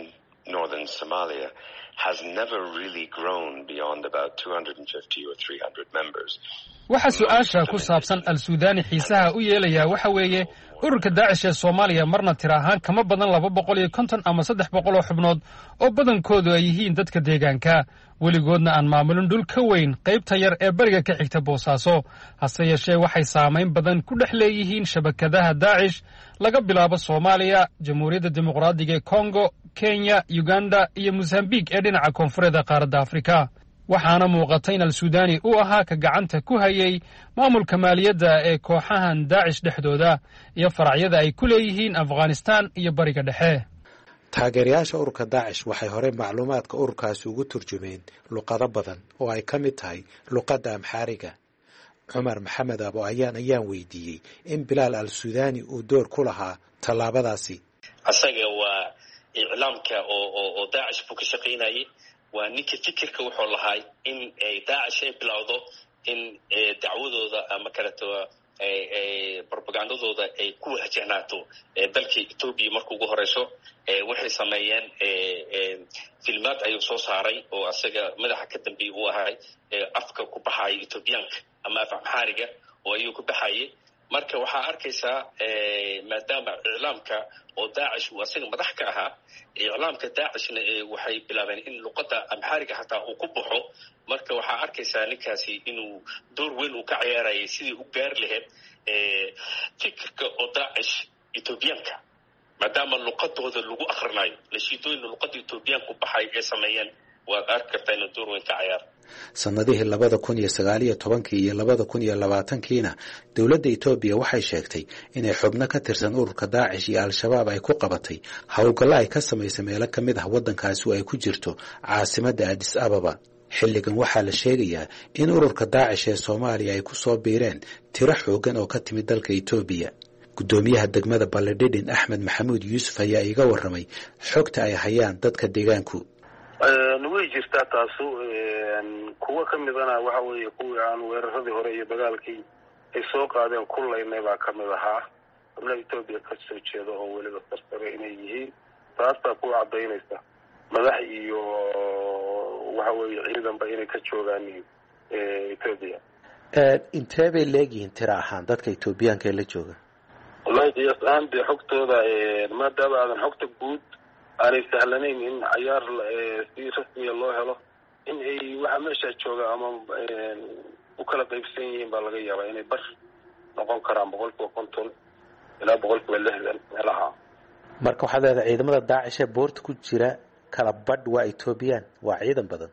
northern Somalia has never really grown beyond about 250 or 300 members. waxa su'aasha ku saabsan al-Suudani xiisaha u yeelaya waxa weeye ururka Daesh ee Soomaaliya marna tira ahaan kama badan 250 ama 300 oo xubnood oo badankoodu ay yihiin dadka deegaanka weligoodna aan maamulin dhul ka weyn qaybta yar ee bariga ka xigta Boosaaso hase yeeshee waxay saameyn badan ku dhex leeyihiin shabakadaha Daesh laga bilaabo Soomaaliya Jamhuuriyadda Dimuqraadiga ee Congo Kenya Uganda iyo Mozambique ee dhinaca koonfureed qaaradda Afrika waxaana muuqatay in al-Suudani uu ahaa ka gacanta ku hayay maamulka maaliyadda ee kooxahan Daesh dhexdooda iyo faracyada ay ku leeyihiin Afghanistan iyo bariga dhexe taageerayaasha ururka Daesh waxay hore macluumaadka ururkaasi ugu turjumeen luqado badan oo ay ka mid tahay luqadda Amxaariga Cumar Maxamed Abo ayaan weydiiyey in Bilaal al-Suudani uu door ku lahaa tallaabadaasi asaga waa iclaamka oo Daesh buu ka shaqeynayay waa ninka fikirka wuxuu lahaa in Daesh ay bilowdo in dacwadooda ama kaleeto propagandadooda ay ku wajahnaato dalka Ethiopia markuu ugu horeyso waxay sameeyeen filmaad ayuu soo saaray oo asaga madaxa ka dambeeyay uu ahaa afka ku baxay Ethiopianka ama af Amhariga oo ayuu ku baxay marka waxaa arkaysaa maadaama iclaamka oo Daesh uu asaga madax ka ahaa iclaamka Daeshna waxay bilaabeen in luqadda Amhariga xataa uu ku baxo marka waxaa arkaysaa ninkaasi inuu door weyn uu ka ciyaarayay sidii u gaar lahayd fikirka oo Daesh Ethiopianka maadaama luqadooda lagu akhrinayo nashiidooyin luqadda Ethiopianku baxay ee sameeyeen waad arki kartaa inuu door weyn ka ciyaar sanadihii 2019 iyo 2020kiina dawladda Itoobiya waxay sheegtay inay xubno ka tirsan ururka Daesh iyo al-Shabaab ay ku qabatay hawlgalo ay ka sameysay meelo ka mid ah waddankaasi oo ay ku jirto caasimadda Addis Ababa xilligan waxaa la sheegayaa in ururka Daesh ee Soomaaliya ay ku soo biireen tiro xoogan oo ka timid dalka Itoobiya gudoomiyaha degmada Baledhedin Axmed Maxamuud Yuusuf ayaa iga warramay xogta ay hayaan dadka deegaanku way jirtaa taasu kuwa ka midana waxa weeye kuwii aan weeraradii hore iyo dagaalkii ay soo qaadeen kullaynay baa ka mid ahaa xubnaha Ethiopia ka soo jeeda oo weliba sarsare inay yihiin taastaa ku cadaynaysa madax iyo waxa weeye ciidanba inay ka joogaan Ethiopia intee bay leeyihiin tira ahaan dadka Ethiopiaanka ee la jooga wallahi qiyaas ahaan dee xogtooda maadaama aadan xogta guud aanay sahlanayn in cayaar si rasmiya loo helo in ay waxa meesha jooga ama u kala qaybsan yihiin baa laga yaabaa inay bar noqon karaan 50% ilaa 60% meelaha marka waxaad leedahay ciidamada Daesh ee boorta ku jira kala badh waa Ethiopian waa ciidan badan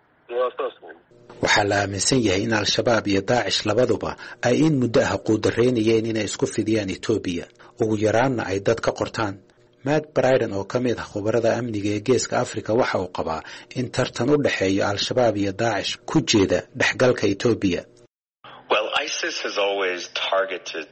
waxaa la aaminsan yahay in al-Shabaab iyo Daesh labaduba ay in muddo ah quudareynayeen inay isku fidiyaan Ethiopia ugu yaraanna ay dad ka qortaan Matt Bryden oo ka mid ah khubarada amniga ee geeska Afrika waxa uu qabaa in tartan u dhaxeeyo al-Shabaab iyo Daesh ku jeeda dhexgalka Ethiopia Well, ISIS has always targeted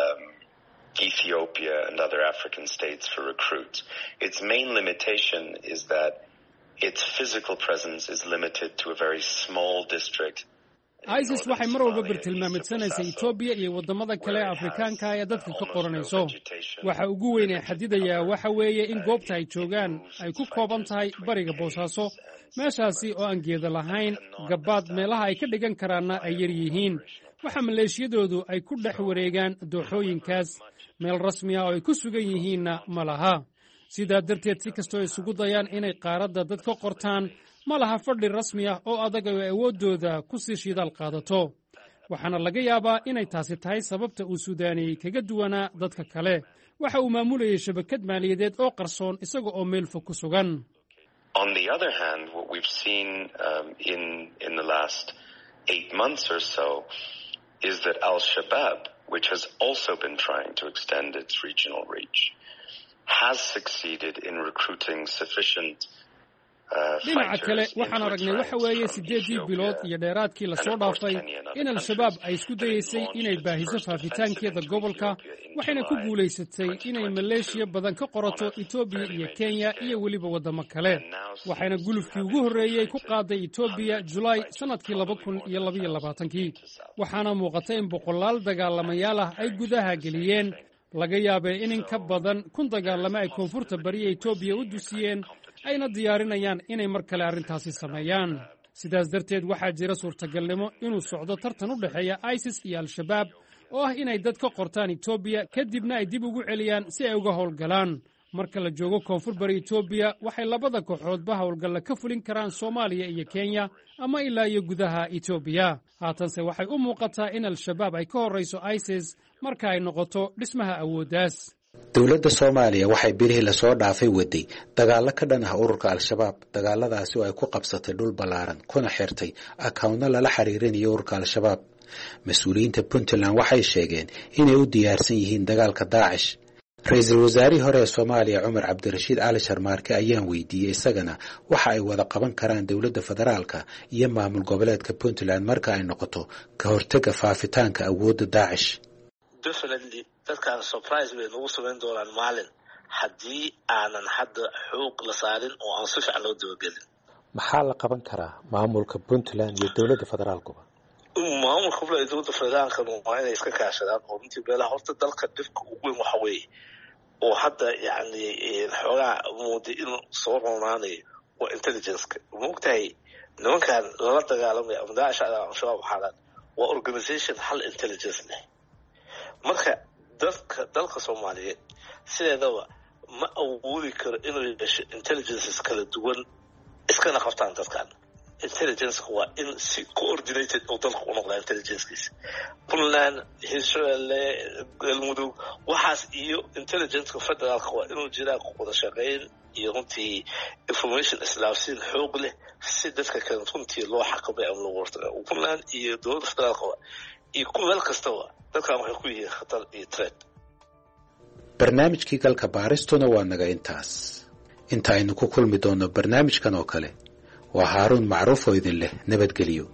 Ethiopia and other African states for recruits. Its main limitation is that its physical presence is limited to a very small district. ISIS waxay mar walba bartilmaameedsanaysaa Ethiopia iyo wadamada kale Afrikaanka ee dadka ka qoranayso waxa ugu weyn ee xadidaya waxa weeye in goobta ay joogaan ay ku kooban tahay bariga Boosaaso meeshaasi oo aan geeda lahayn gabaad meelaha ay ka dhigan karaana ay yar yihiin waxa maleeshiyadoodu ay ku dhex wareegaan dooxooyinkaas meel rasmi ah oo ay ku sugan yihiinna ma laha sidaa darteed si kastoo ay isugu dayaan inay qaaradda dad ka qortaan ma laha fadhi rasmi ah oo adag ay awoodooda ku sii shidaal qaadato waxaana laga yaabaa inay taasi tahay sababta uu Suudaani kaga duwanaa dadka kale waxa uu maamulayay shabakad maaliyadeed oo qarsoon isaga oo meel fog ku sugan On the other hand, what we've seen in the last 8 months or so is that al-Shabaab, which has also been trying to extend its regional reach, has succeeded in recruiting sufficient dhinaca kale waxaan aragnay waxa weeye 8 bilood iyo dheeraadkii la soo dhaafay in al-Shabaab ay isku dayeysay inay baahiso faafitaankeeda gobolka waxayna ku guulaysatay inay maleeshiya badan ka qorato Ethiopia iyo Kenya iyo weliba wadamo kale waxayna gulufkii ugu horeeyay ku qaaday Ethiopia July sanadkii 2022 waxaana muuqatay in boqolaal dagaalamayaal ah ay gudaha geliyeen laga yaabay in ka badan 100 dagaalamo ay koonfurta bariga Ethiopia u dusiyeen ayna diyaarinayaan inay mar kale arrintaasi sameeyaan. sidaas darteed waxaa jira suurtagalnimo inuu socdo tartan u dhexeeya isis iyo al-shabaab oo ah inay dad ka qortaan etoobiya kadibna ay dib ugu celiyaan si ay uga howlgalaan. marka la joogo koonfur bari etoobiya waxay labada kooxoodba howlgalla ka fulin karaan soomaaliya iyo kenya ama ilaa iyo gudaha etoobiya. haatanse waxay u muuqataa in al-shabaab ay ka horrayso isis marka ay noqoto dhismaha awooddaas. dowladda soomaaliya waxay bilihii lasoo dhaafay waday dagaallo ka dhan ah ururka al-shabaab. dagaaladaasi oo ay ku qabsatay dhul ballaaran kuna xirtay akawnno lala xiriirinayo ururka al-shabaab. mas-uuliyiinta puntland waxay sheegeen inay u diyaarsan yihiin dagaalka daacish. ra-iisul wasaarihii hore ee soomaaliya cumar cabdirashiid cali sharmaarke ayaan weydiiyey isagana waxa ay wada qaban karaan dowladda federaalka iyo maamul goboleedka puntland marka ay noqoto ka hortega faafitaanka awoodda daacish. dadkaan surprise bay nagu samayn doonaan maalin haddii aanan hadda xoog la saarin oo aan si fiican loo dabagelin. maxaa la qaban karaa maamulka puntland iyo dowladda federaalkuba? maamulka puntland iyo dowladda federaalkana waa inay iska kaashadaan oo runtii beelaha horta dalka dhibka ugu weyn waxa weeye oo hadda yacni xoogaa mooday inuu soo roonaanayo waa intelligence-ka. maogtahay nimankan lala dagaalamaya ama daacish al-shabaab waxaadan waa organization hal intelligence leh. marka dalka soomaaliyeed sideedaba ma awoodi karo inuu yeesho intelligences kala duwan iskana qabtaan dadkan. intelligenceka waa in si coordinated oo dalka u noqdaa intelligencekiisa. puntland, hirshabelle, galmudug waxaas iyo intelligenceka federaalka waa inuu jiraa wada shaqeyn iyo runtii information islaafsiin xoog leh si dadka kale runtii loo xakamay ama loo wartaga. puntland iyo dowladda federaalka iyo ku meel kastaba dadkan waxay ku yihiin khatar iyo threat. barnaamijkii galka baaristuna waa naga intaas. inta aynu ku kulmi doonno barnaamijkan oo kale waa haaruun macruuf oo idin leh nabadgelyo.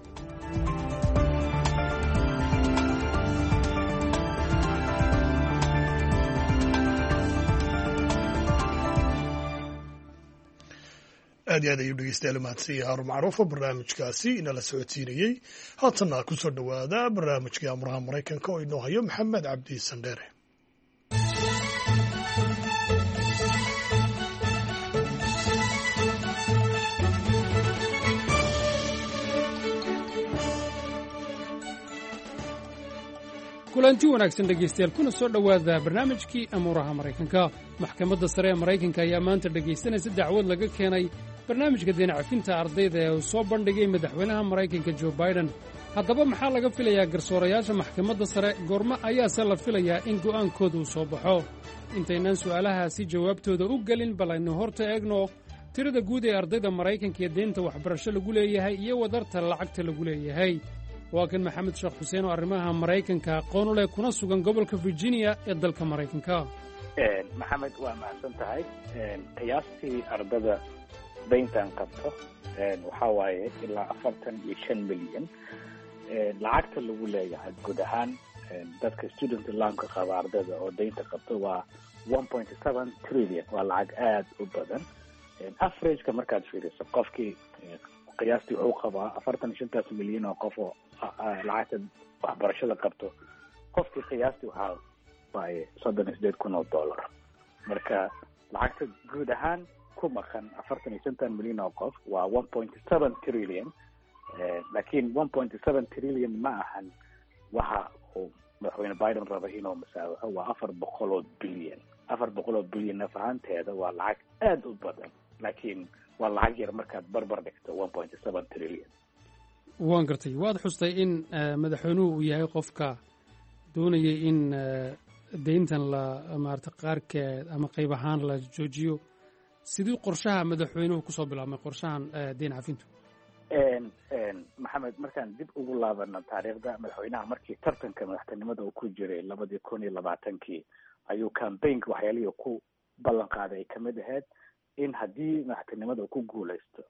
aad iyo aad ayuu dhegeystayaal mahadsanyahay haaruun macruuf oo barnaamijkaasi inala socodsiinayey. haatanna ku soo dhowaada barnaamijkii amuraha maraykanka oo inoo hayo maxamed cabdi sandheere. kulanti wanaagsan dhegaystayaal kuna soo dhowaada barnaamijkii amuuraha maraykanka. maxkamadda sare ee maraykanka ayaa maanta dhegaysanaysa dacwad laga keenay barnaamijka deyn cafinta ardayda ee uu soo bandhigay madaxweynaha maraykanka jo baiden. haddaba maxaa laga filayaa garsoorayaasha maxkamadda sare? goormo ayaase la filayaa in go'aankooda uu soo baxo? intaynaan su'aalahaasi jawaabtooda u gelin bal aynu horta eegno tirada guud ee ardayda maraykanka ee deynta waxbarasho lagu leeyahay iyo wadarta lacagta lagu leeyahay. waa kan maxamed sheekh xuseen oo arrimaha maraykanka aqoon u leh kuna sugan gobolka virginia ee dalka maraykanka. maxamed waa mahadsan tahay. qiyaastii ardada dayntan qabto waxaa waaye ilaa 45 milyan. lacagta lagu leeyahay guud ahaan dadka student loanka qaba ardada oo daynta qabto waa 1.7 trillion. waa lacag aad u badan. averageka markaad fiiriso qofkii qiyaastii wuxuu qabaa 45 milyan oo qof oo lacagta waxbarashada qabto. qofkii qiyaastii waxaa waaye $38,000. marka lacagta guud ahaan ku maqan 45 milyan oo qof waa 1.7 trillion. laakiin 1.7 trillion ma ahan waxa uu madaxweyne Biden raba inuu masaawaxo. waa 400 bilyan. 400 bilyan naf ahaanteeda waa lacag aad u badan, laakiin waa lacag yar markaad barbar dhigto 1.7 trillion. waan gartay. waad xustay in madaxweynuhu uu yahay qofka doonayay in deyntan la maarata qaarkeed ama qayb ahaan la joojiyo. sidii qorshaha madaxweynuhu kusoo bilaabmay qorshahan deyn cafintu? maxamed, markaan dib ugu laabano taariikhda madaxweynaha markii tartanka madaxtinimada uu ku jiray 2020 ayuu campaignka waxyaalihii ku ballan qaaday ay kamid ahayd in haddii madaxtinimada uu ku guuleysto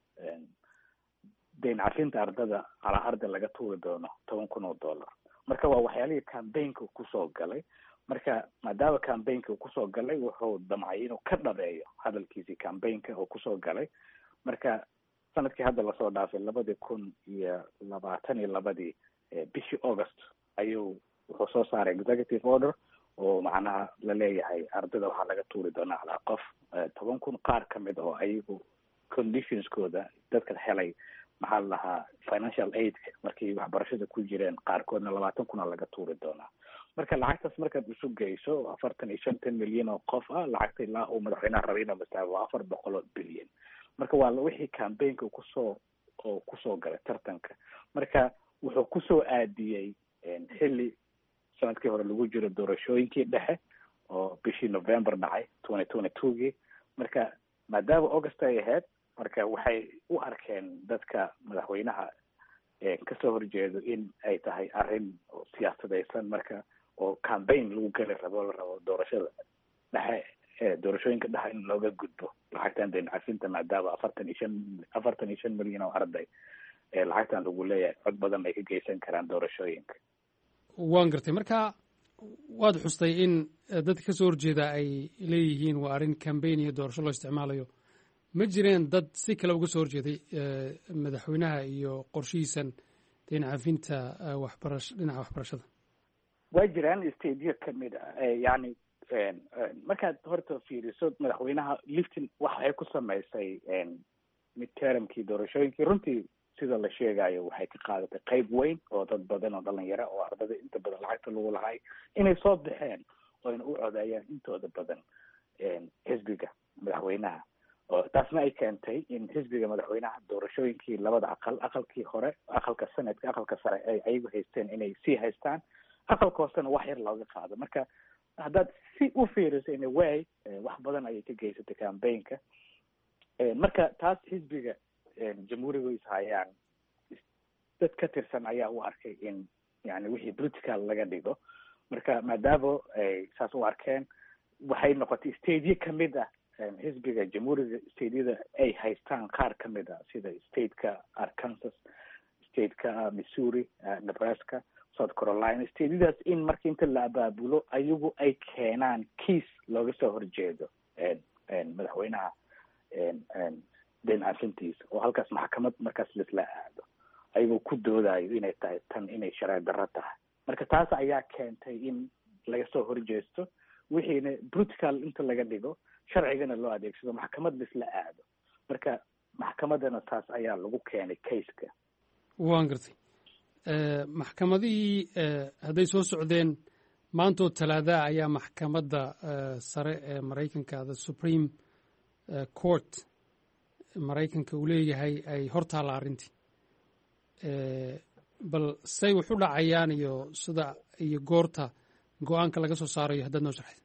deyn cafinta ardada calaa arday laga tuuri doono $10,000. marka waa waxyaalihii campaignka kusoo galay. marka maadaama campaignka uu kusoo galay wuxuu damcay inuu ka dhabeeyo hadalkiisii campaignka uu kusoo galay. marka sanadkii hadda lasoo dhaafay 2022 bishii August ayuu wuxuu soo saaray executive order oo macnaha la leeyahay ardada waxaa laga tuuri doonaa calaa qof 10,000. qaar kamid oo ayagu conditionskooda dadka helay maxaa la dhahaa financial aid markay waxbarashada ku jireen qaarkoodna 20,000 laga tuuri doonaa. marka lacagtaas markaad isu geyso 45 milyan oo qof ah lacagta ilaa uu madaxweynaha rabay inuu mastaago 400 bilyan. marka waa wixii campaignka kusoo galay tartanka. marka wuxuu kusoo aadiyey xilli sanadkii hore lagu jiro doorashooyinkii dhexe oo bishii November dhacay 2022 marka maadaama August ay ahayd marka waxay u arkeen dadka madaxweynaha kasoo horjeedo in ay tahay arrin siyaasadaysan marka oo campaign lagu gali rabo la rabo doorashada dhexe doorashooyinka dhexe in looga gudbo lacagtan deyn cafinta maadaama 45 milyan oo arday lacagtan lagu leeyahay cod badan ay ka geysan karaan doorashooyinka. waan gartay marka waad xustay in dadka kasoo horjeeda ay leeyihiin waa arrin campaign iyo doorasho loo isticmaalayo. ma jireen dad si kale uga soo horjeeday madaxweynaha iyo qorshihiisan deyn cafinta dhinaca waxbarashada? way jiraan stateyo kamid ah yani markaad horta fiiriso madaxweynaha liftin waxay ku samaysay midtermkii doorashooyinkii runtii sida la sheegayo waxay ka qaadatay qayb weyn oo dad badan oo dhalinyaro oo ardada inta badan lacagta lagu lahay inay soo baxeen oo in u codeeyaan intooda badan xisbiga madaxweynaha. taasna ay keentay in xisbiga madaxweynaha doorashooyinkii labada aqalkii hore aqalka sanadka aqalka sare ay ayagu haysteen inay sii haystaan aqalka hoosena wax yar looga qaado. marka haddaad si u fiiriso in way wax badan ayay ka geysatay campaignka. marka taas xisbiga jamhuuriga is hayaan dad ka tirsan ayaa u arkay in yani wixii political laga dhigo. marka maadaama ay saas u arkeen waxay noqotay stateyo kamid ah xisbiga jamhuuriga stateyada ay haystaan qaar kamid ah sida stateka Arkansas, stateka Missouri, Nebraska, South Carolina. stateyadaas in markii inta la abaabulo ayagu ay keenaan kiis looga soo horjeedo madaxweynaha deyn cafintiisa oo halkaas maxkamad markaas laisla aado ayagoo ku doodayo inay tahay tan inay sharci darro tahay. marka taas ayaa keentay in laga soo horjeesto wixiina political inta laga dhigo sharcigana loo adeegsado maxkamad laisla aado. marka maxkamadana taas ayaa lagu keenay caseka. waan gartay maxkamadihii hadday soo socdeen maantoo talaada ayaa maxkamadda sare ee maraykanka the Supreme Court maraykanka uu leeyahay ay hortaalla arrintii bal say wax u dhacayaan iyo sida iyo goorta go-aanka laga soo saarayo haddaad noo sharxay.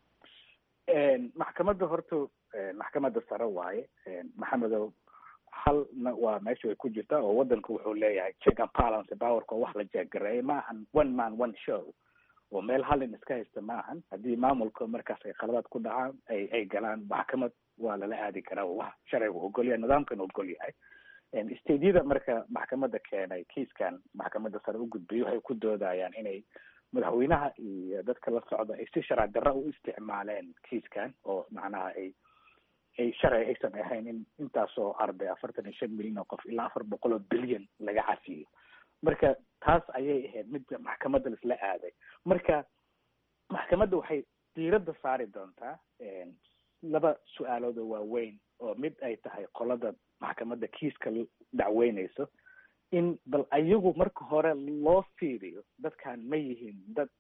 maxkamadda horta maxkamadda sare waaye maxamedow halna waa meesha way ku jirtaa oo wadanku wuxuu leeyahay check and balance powerka oo wax la jeeggareeyay maahan one man one show oo meel halin iska haysta maahan. haddii maamulka markaas ay qaladaad ku dhacaan ay galaan maxkamad waa lala aadi karaa wax sharcigu ogol yahay nidaamkan ogol yahay. stateyada marka maxkamadda keenay kiiskan maxkamadda sare u gudbiyay waxay ku doodayaan inay madaxweynaha iyo dadka la socda ay si sharci darro u isticmaaleen kiiskan oo macnaha ay sharci aysan ahayn in intaasoo arday 45 milyan oo qof ilaa 400 bilyan laga cafiyo. marka taas ayay ahayd mid maxkamadda laisla aaday. marka maxkamadda waxay diiradda saari doontaa laba su-aalood oo waaweyn oo mid ay tahay qolada maxkamadda kiiska dacweynayso in bal ayagu marka hore loo fiiriyo dadkan ma yihiin dad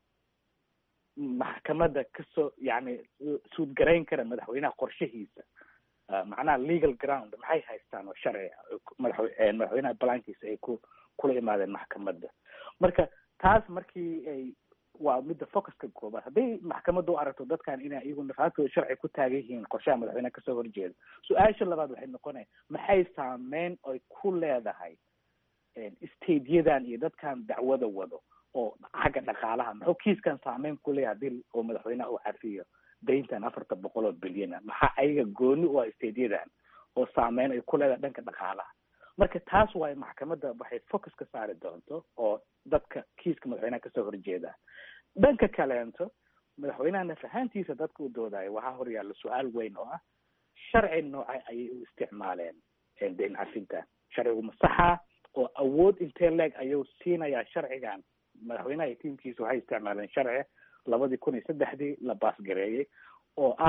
maxkamadda kasoo yani suudgarayn kara madaxweynaha qorshahiisa macnaha legal ground maxay haystaan oo sharci madaxweynaha balankiisa ay kula imaadeen maxkamadda. marka taas markii ay waa midda focuska koobaad. hadday maxkamadda u aragto dadkan inay iyagu nafaadkooda sharci ku taagan yihiin qorshaha madaxweynaha kasoo horjeeda su-aasha labaad waxay noqonaya maxay saameyn ay ku leedahay stateyadan iyo dadkan dacwada wado oo xagga dhaqaalaha muxuu kiiskan saameyn ku leeyahay hadii oo madaxweynaha uu cafiyo deyntan 400 bilyan maxaa ayaga gooni u ah stateyadan oo saameyn ay ku leedahay dhanka dhaqaalaha. marka taas waay maxkamadda waxay focus ka saari doonto oo dadka kiiska madaxweynaha kasoo horjeeda. dhanka kaleento madaxweynaha nafahaantiisa dadka u doodayo waxaa horyaalla su-aal weyn oo ah sharci noocay ayay u isticmaaleen deyn cafinta. sharcigu masaxa oo awood intee leeg ayuu siinayaa sharcigan. madaxweynaha iyo tiimkiisa waxay isticmaaleen sharci 2003 la baasgareeyey oo ah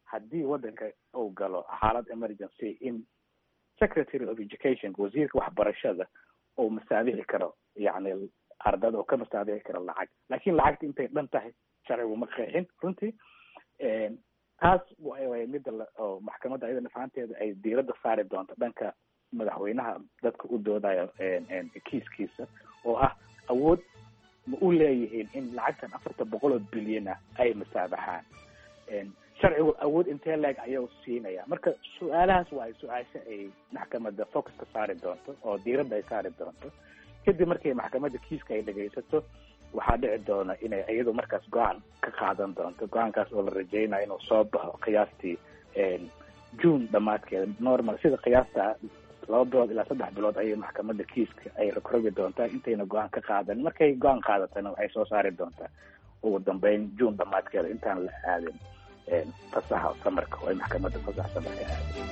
haddii waddanka uu galo xaalad emergency in secretary of education wasiirka waxbarashada uu masaabixi karo yacni ardada oo ka masaabixi karo lacag, laakiin lacagta intay dhan tahay sharcigu ma qeexin runtii. taas way midda oo maxkamadda ayada nafaanteeda ay diiradda saari doonto dhanka madaxweynaha dadka u doodayo kiiskiisa oo ah awood ma u leeyihiin in lacagtan 400 bilyan ay masaabaxaan. sharcigu awood intee leeg ayuu siinaya. marka su-aalahaas waa su-aasha ay maxkamadda focus ka saari doonto oo diiradda ay saari doonto. kadib markay maxkamadda kiiska ay dhegaysato waxaa dhici doona inay iyadu markaas go-aan ka qaadan doonto. go-aankaas oo la rajeynayo inuu soo baxo qiyaastii June dhamaadkeeda. normal sida qiyaasta 2 bilood ilaa 3 bilood ayay maxkamadda kiiska ay rogrogi doontaa intayna go-aan ka qaadan. markay go-aan qaadatana waxay soo saari doontaa ugu dambeyn June dhamaadkeeda intaan la aadin fasaxa samarka oo ay maxkamadda fasaxa samarka aadin.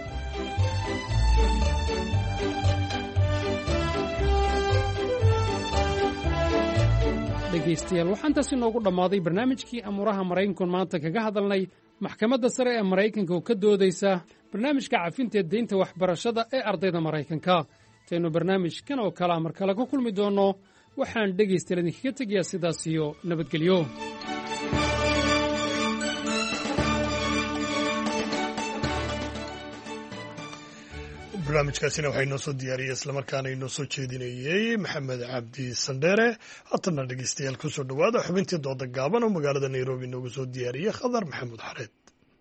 dhegaystayaal waxaan taasi noogu dhammaaday barnaamijkii amuuraha maraykanku maanta kaga hadalnay maxkamadda sare ee maraykanka oo ka doodaysa barnaamijka cafinta deynta waxbarashada ee ardayda maraykanka. intaynu barnaamijkan oo kalea mar kale ku kulmi doonno waxaan dhegaystayaal idinkaga tegayaa sidaas iyo nabadgelyo. barnaamijkaasina waxaa inoo soo diyaariyey islamarkaana inoo soo jeedinayey maxamed cabdi sandheere. haatana dhegeystayaal kusoo dhawaada xubintii dooda gaaban oo magaalada nairobi inoogu soo diyaariyey khadar maxamuud xareed.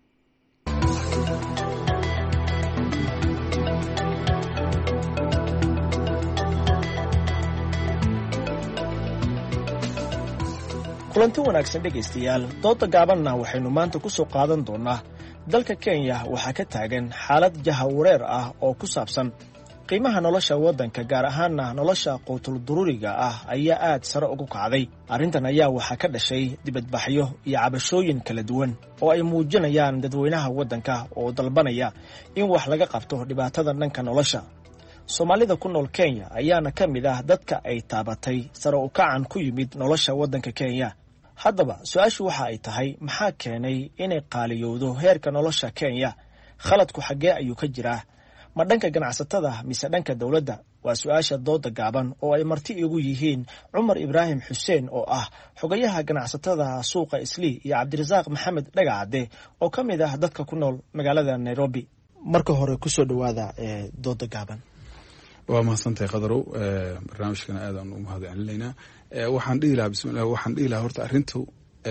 kulanti wanaagsan dhegaystayaal, dooda gaabanna waxaynu maanta ku soo qaadan doonaa dalka Kenya waxaa ka taagan xaalad jahawareer ah oo ku saabsan qiimaha nolosha waddanka, gaar ahaanna nolosha quutul duruuriga ah ayaa aad sare ugu kacday. arrintan ayaa waxaa ka dhashay dibadbaxyo iyo cabashooyin kala duwan oo ay muujinayaan dadweynaha waddanka oo dalbanaya in wax laga qabto dhibaatada dhanka nolosha. Soomaalida ku nool Kenya ayaana ka mid ah dadka ay taabatay sare u kacan ku yimid nolosha waddanka Kenya. haddaba su-aashu waxa ay tahay maxaa keenay inay qaaliyowdo heerka nolosha Kenya? khaladku xaggee ayuu ka jiraa? ma dhanka ganacsatada mise dhanka dowladda? waa su-aasha dooda gaaban oo ay marti igu yihiin Cumar Ibraahim Xuseen oo ah xogayaha ganacsatada suuqa Islii iyo Cabdirasaaq Maxamed Dhagacade oo ka mid ah dadka ku nool magaalada Nairobi. marka hore ku soo dhawaada dooda gaaban. waa mahadsantahay qadarow. barnaamijkana aad aan u mahadcelinaynaa. waxaan dhihi lahaa bismillah, waxaan dhihi lahaa horta arrintu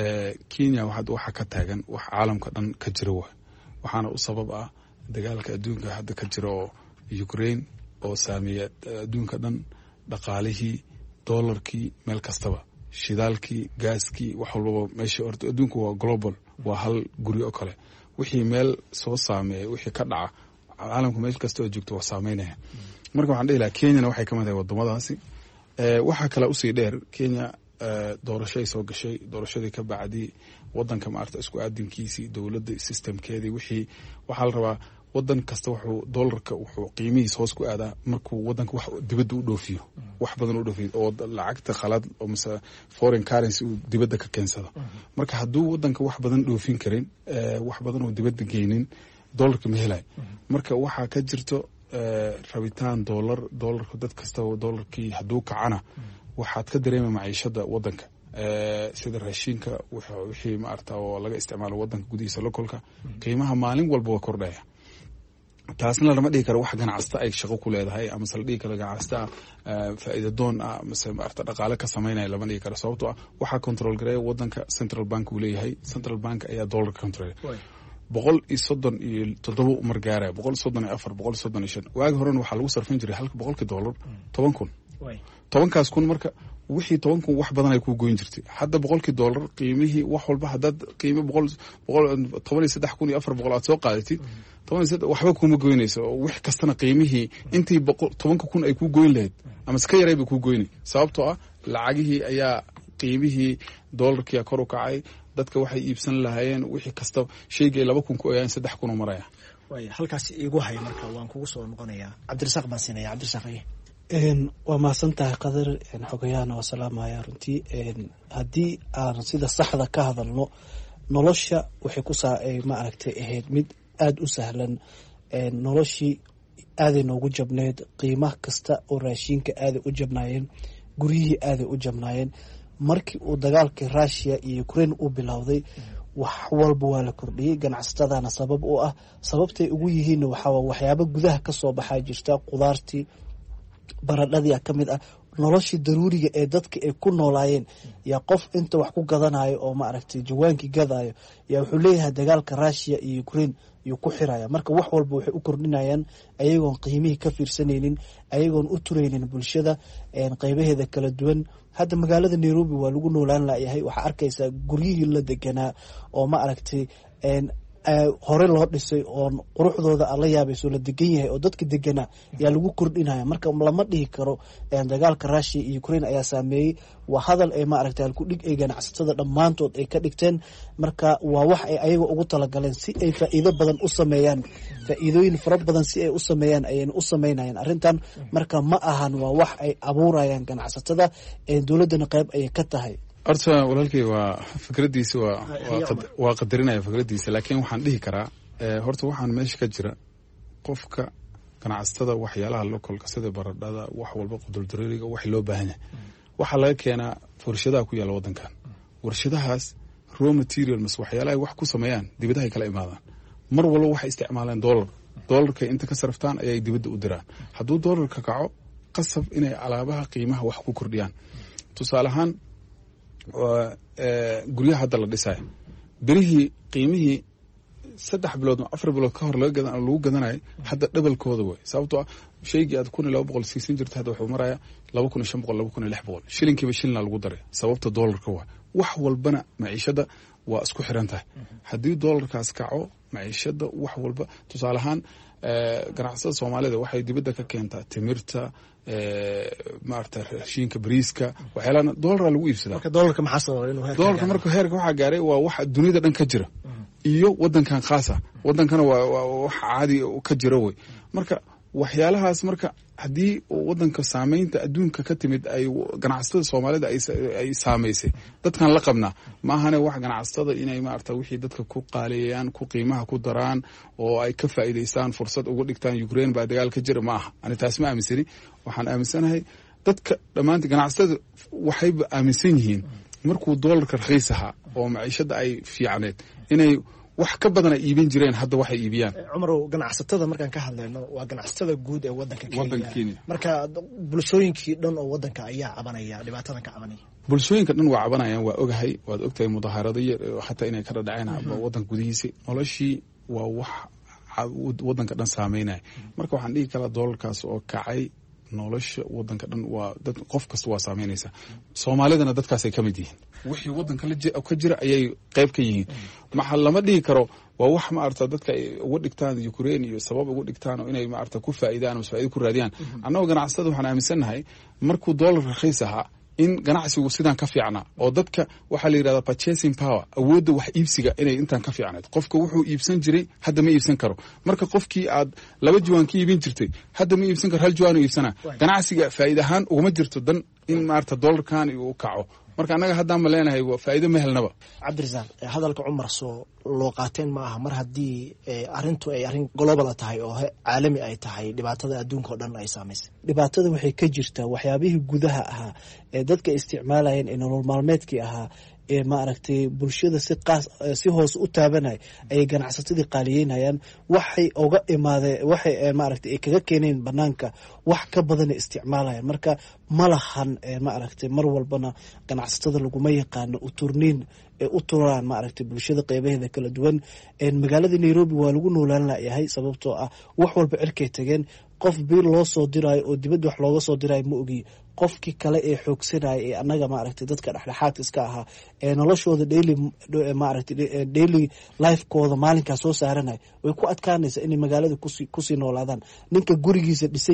Kenya waxa ka taagan wax caalamka dhan ka jira waxaana u sabab ah dagaalka adduunka hadda ka jira oo Ukraine oo saameeya adduunka dhan, dhaqaalihii, doolarkii, meel kastaba, shidaalkii, gaaskii, wax walbaba meesha horta adduunku waa global, waa hal guri oo kale. wixii meel soo saameeya, wixii ka dhaca caalamku meel kasta oo joogto waa saameynaya. marka waxaan dhihi lahaa Kenyana waxay ka mid tahay wadamadaasi. waxaa kale usii dheer Kenya doorashay soo gashay. doorashadii ka bacdi wadanka maarta isku aadinkiisii, dowladda systemkeedii, waxaa la rabaa wadan kasta doolarka wuxuu qiimihiis hoos ku aadaa markuu wadanka wax dibadda u dhoofiyo, wax badan u dhoofiyo oo lacagta khalad oo mise foreign currency uu dibadda ka keensado. marka hadduu wadanka wax badan dhoofin karin, wax badan oo dibadda geynin, doolarka ma helay. marka waxaa ka jirto rabitaan doolarka dad kastaba doolarkii hadduu kacana waxaad ka dareema maciishada wadanka, sida raashinka wixii maarta oo laga isticmaalo wadanka gudihiisa lokolka qiimaha maalin walba waa kordhaya. taasna lama dhihi karo wax ganacsata ay shaqo ku leedahay ama se la dhihi karo ganacsata faa'iido doon ah mase maarta dhaqaale ka samaynaya lama dhihi karo, sababtoo ah waxaa control gareeya wadanka central bank uu leeyahay. central bank ayaa doolarka control 137 umar gaaraya, 134, 135. waagi horena waxaa lagu sarfin jiray halka boqolkii doolar 10,000. 10,000 marka wixii 10,000 wax badan ay ku goyn jirtay. hadda boqolkii doolar qiimihii wax walba haddaad qiimo 13,400 aad soo qaadatid 13 waxba kuma goynayso. wax kastana qiimihii intii 10,000 ay ku goyn lahayd ama iska yaray bay ku goynay, sababtoo ah lacagihii ayaa qiimihii doolarkii kor u kacay. dadka waxay iibsan lahaayeen wixii kasta shayga 2,000 ku ayaan 3,000 maraya. halkaas igu hay marka waan kugu soo noqonayaa. Cabdirasaaq baan siinaya. Cabdirasaaq waa mahadsantahay qadar. xogayahana waa salaamaya runtii. haddii aan sida saxda ka hadalno nolosha waxay ma aragtay ahayd mid aada u sahlan, noloshii aaday noogu jabneed, qiimaha kasta oo raashinka aaday u jabnaayeen, guryihii aaday u jabnaayeen. markii uu dagaalkii Russia iyo Ukraine u bilowday wax walba waa la kordhiyay, ganacsatadana sabab u ah, sababtay ugu yihiin waxyaabo gudaha ka soo baxay jirta, qudaartii, baradhadii ka mid ah, noloshii daruuriga ee dadka ay ku noolaayeen. yaa qof inta wax ku gadanayo oo ma aragtay jawaankii gadayo yaa wuxuu leeyahay dagaalka Russia iyo Ukraine iyo ku xiraya. marka wax walba waxay u kordhinayaan ayagoon qiimihii ka fiirsanaynin, ayagoon u turaynin bulshada qaybaheeda kala duwan. hadda magaalada Nairobi waa lagu noolaan layahay, waxaa arkaysaa guryihii la deganaa oo ma aragtay hore loo dhisay oo quruxdooda la yaabayso la degan yahay oo dadka deganaa yaa lagu kordhinaya. marka lama dhihi karo dagaalka Russia iyo Ukraine ayaa saameeyey, waa hadal ay ma aragtay halku dhig ay ganacsatada dhammaantood ay ka dhigteen. marka waa wax ay ayaga ugu talagaleen si ay faa'iido badan u sameeyaan, faa'iidooyin fara badan si ay u sameeyaan ayayna u sameynayaan arrintan. marka ma ahan waa wax ay abuurayaan ganacsatada, dowladana qayb ayay ka tahay. horta walaalkay waa fikradiisa waa qadarinaya fikradiisa, laakiin waxaan dhihi karaa horta waxaan meesha ka jira qofka ganacsatada waxyaalaha localka sida baradhada wax walba quduldareeriga wax loo baahan yahay waxaa laga keenaa warshadaha ku yaala wadankan. warshadahaas raw material mas waxyaalaha wax ku sameeyaan dibadaha kala imaadaan, mar walba waxay isticmaalaan doolarka inta ka saraftaan ayay dibadda u diraan. hadduu doolarka kaco qasab inay alaabaha qiimaha wax ku kordhiyaan. tusaale ahaan guryaha hadda la dhisayo berihii qiimihii 3 bilood 4 bilood ka hor lagu gadanayo hadda dhabalkooda way. sababtoo ah shaygii aad 1200 siisan jirta hadda wuxuu marayaa 2500 2600 shilinkiiba shilina lagu daray sababta doolarka waa. wax walbana maciishada waa isku xiran tahay. haddii doolarkaas kaco maciishada wax walba, tusaale ahaan ganacsatada Soomaalida waxay dibadda ka keentaa timirta, maarta raashinka, bariiska, waxyaalaha doolar lagu iibsadaa. marka doolarka maxaa sababay inuu doolarka marka heerka waxa gaaray waa wax dunida dhan ka jira iyo wadankan khaasa, wadankana waa wax caadi ka jira way. marka waxyaalahaas marka haddii wadanka saameynta adduunka ka timid ay ganacsatada Soomaalida ay saameysay dadkan la qabnaa ma ahane wax ganacsatada inay maarta wixii dadka ku qaaleeyaan ku qiimaha ku daraan oo ay ka faa'iideystaan fursad uga dhigtaan. Ukraine baa dagaal ka jira ma aha, ani taas ma aaminsani. waxaan aaminsanahay dadka dhammaantii ganacsatada waxay aaminsan yihiin markuu doolarka raqiis ahaa oo maciishada ay fiicneed inay wax ka badan ay iibin jireen, hadda waxay iibiyaan. cumarow ganacsatada markaan ka hadlayno waa ganacsatada guud ee wadanka Kenya. marka bulshooyinkii dhan oo wadanka ayaa cabanaya, dhibaatadan ka cabanaya. bulshooyinka dhan waa cabanayaan, waa ogahay, waad ogtahay mudaharadayo xataa inay ka dhaceen wadanka gudihiisa. noloshii waa wax wadanka dhan saameynaya. marka waxaan dhihi karaa doolarkaas oo kacay nolosha wadanka dhan waa dad qof kasta waa saameynaysa. Soomaalidana dadkaasay ka mid yihiin, wixii wadanka ka jira ayay qayb ka yihiin. maxaa lama dhihi karo waa wax ma arta dadka ay uga dhigtaan Ukraine iyo sabab uga dhigtaan oo inay ma arta ku faa'iidaan oo faa'iido ku raadiyaan. annagoo ganacsatada waxaan aaminsanahay markuu doolar raqiis ahaa in ganacsigu sidaan ka fiicnaa oo dadka waxaa la yidhahdaa purchasing power, awoodda wax iibsiga inay intaan ka fiicnayd. qofka wuxuu iibsan jiray hadda ma iibsan karo. marka qofkii aad 2 jawaan ka iibin jirtay hadda ma iibsan karo, 1 jawaan uu iibsanaa. ganacsiga faa'iido ahaan uguma jirto dan in maarta doolarkan uu kaco. marka annaga haddaan ma leenahay waa faa'iido ma helnaba. Cabdirasaaq, hadalka Cumar soo loo qaateen ma aha mar haddii arrintu ay arrin global tahay oo caalami ay tahay, dhibaatada adduunka oo dhan ay saameysay. dhibaatada waxay ka jirtaa waxyaabihii gudaha ahaa ee dadka isticmaalayeen ee nolol maalmeedkii ahaa ee ma aragtay bulshada si hoos u taabanay ay ganacsatadii qaaliyeynayaan. waxay uga imaadeen waxay ma aragtay ay kaga keeneen banaanka wax ka badan isticmaalayaan. marka ma lahan ma aragtay mar walbana ganacsatada laguma yaqaano u turniin u turaan ma aragtay bulshada qaybaheeda kala duwan. magaalada Nairobi waa lagu noolaan layahay sababtoo ah wax walba cirkay tageen. qof biil loo soo diraayo oo dibadda wax looga soo diraayo ma ogi. qofkii kale ee xoogsanaya ee annaga ma aragtay dadka dhexdhexaadka iska ahaa ee noloshooda daily lifekooda maalinkaa soo saaranaya way ku adkaanaysaa inay magaalada kusii noolaadaan. ninka gurigiisa dhisan yahay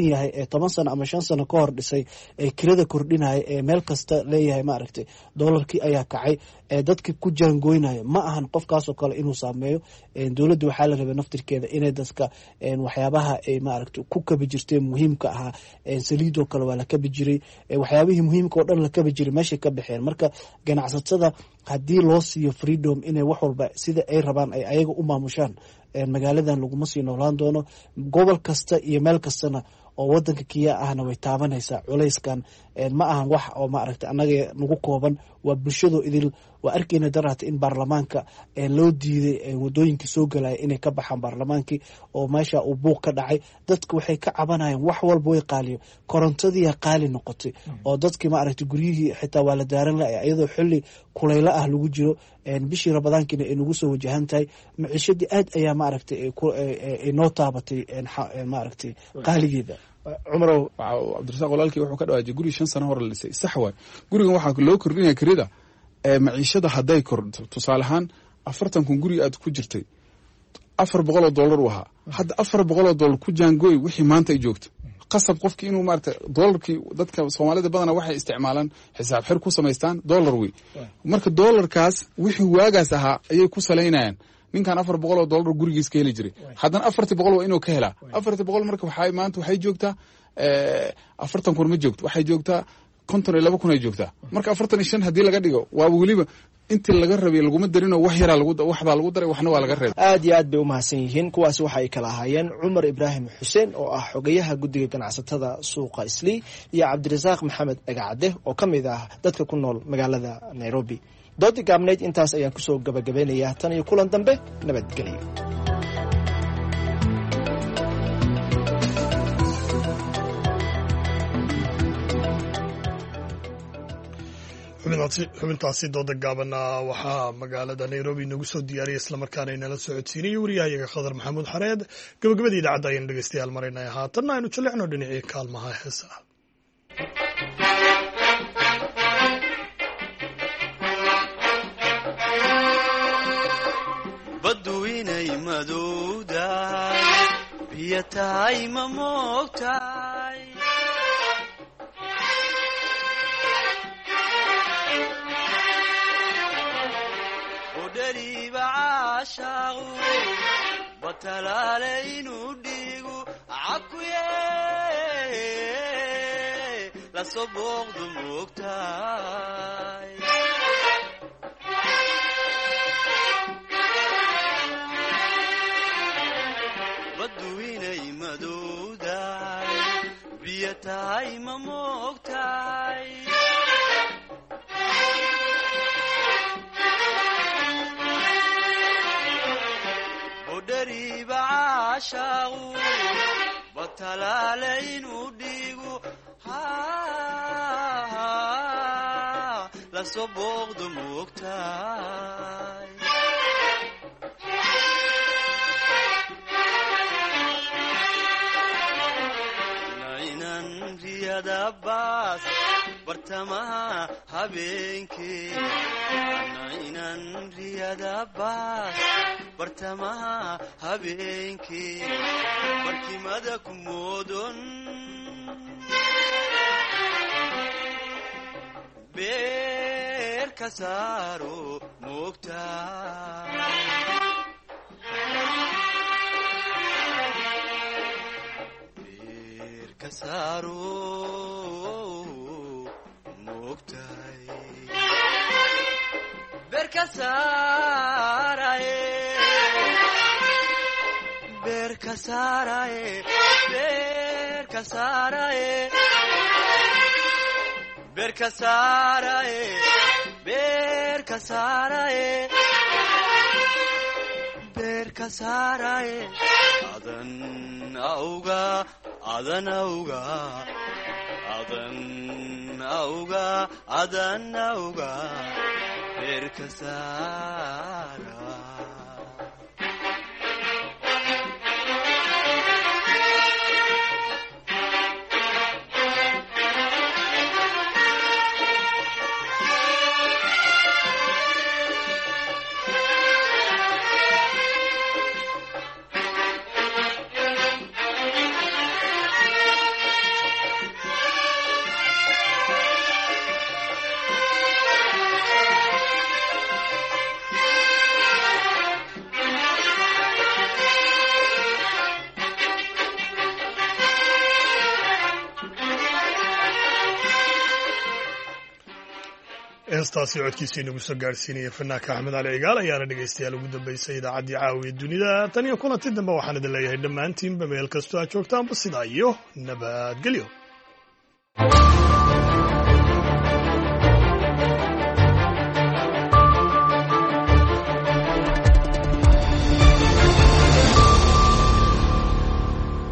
ee 10 sano ama 5 sano ka hor dhisay ee kirada kordhinaya ee meel kasta leeyahay maaragtay doolarkii ayaa kacay ee dadka ku jaangooynaya ma ahan qofkaas oo kale inuu saameeyo dawladdu waxaa la rabay naftirkeeda inay dadka waxyaabaha ay maaragtay ku kabi jirtay muhiimka ahaa saliidoo kale waa la kabi jiray waxyaabihii muhiimka oo dhan la kabi jiray meesha ka baxeen marka ganacsatada haddii loo siiyo freedom inay wax walba sida ay rabaan ay ayaga u maamushaan magaaladan laguma sii noolaan doono gobol kasta iyo meel kastana oo wadanka Kenya ahna way taabanaysaa culayskan ma ahan wax oo maaragtay anaga nagu kooban waa bulshado idil waa arkayna darata in baarlamaanka loo diiday wadooyinka soo galay inay ka baxaan baarlamaankii oo meesha uu buuq ka dhacay dadku waxay ka cabanayaan wax walba way qaaliyo korontadii qaali noqotay oo dadkii maaragtay guryihii xitaa waa la daaran lahayd iyadoo xilli kulayl ah lagu jiro bishii Ramadaankiina ay nagu soo wajahan tahay maciishadii aad ayaa maaragtay inoo taabatay maaragtay qaaligeeda Umaro Cabdirasaaq walaalkii wuxuu ka dhawaajay guri 5 sano hor la dhisay sax waay gurigan waxa loo kordhinaya kirada maciishada haday kordho tusaale ahaan 40 kun guri aad ku jirtay $400 waxa hadda $400 ku jaangooy wixii maanta ay joogto qasab qofkii inuu maartay dollarkii dadka Soomaalida badan waxay isticmaalaan xisaab xir ku sameystaan dollar way marka dollarkaas wixii waagaas ahaa ayay ku saleynayaan ninkan $400 gurigiis ka heli jiray haddana $400 waa inuu ka helaa $400 marka waxay joogtaa 40 kun ma joogto waxay joogtaa 52 kun ay joogtaa marka 45 hadii laga dhigo waa waliba intii laga rabay laguma darino wax yara waxba lagu daray waxna waa laga reebay aad iyo aad bay u mahadsan yihiin kuwaas waxa ay kala ahaayeen Cumar Ibrahim Xuseen oo ah xogayaha guddiga ganacsatada suuqa Islii iyo Cabdirasaaq Maxamed Agacade oo kamid ah dadka ku nool magaalada Nairobi doodi gaabneed intaas ayaan kusoo gabagabeynayaa tan iyo kulan dambe nabadgelyo xubintaasi dooda gaabana waxaa magaalada Nairobi nagu soo diyaariyay isla markaana inala socodsiinay wariyahayaga Khadar Maxamuud Xareed gabagabadii idaacadda ayaan dhegeystayaal maraynay haatanna aynu jilcino dhinacii kaalmaha heesaha baduinay madowda biyo tahay ma moogtahay udhariba caashaqu batalaale inuu dhiigu cakuye lasoo booqdu moogtahay baduinay madowdahay biyo tahay ma moogtahay udhariba caashaqu batalaale inuu dhiigu lasoo booqdu moogtahay baas bartamaha habeenkii nainan riyada baas bartamaha habeenkii barkimada ku moodon beer ka saaro moogtahay kasaro moogtahay berkasaraye berkasaraye berkasaraye berkasaraye berkasaraye berkasaraye adan auga adan auga berkasara heestaasi codkiisa inagu soo gaadhsiinaya fanaanka axmed cali cigaal ayaana dhegaystayaal ugu dambaysay idaacaddii caawiya dunida tan iyo kulanti dambe waxaan idin leeyahay dhammaantiinba meel kastoo aad joogtaanba sidaa iyo nabadgelyo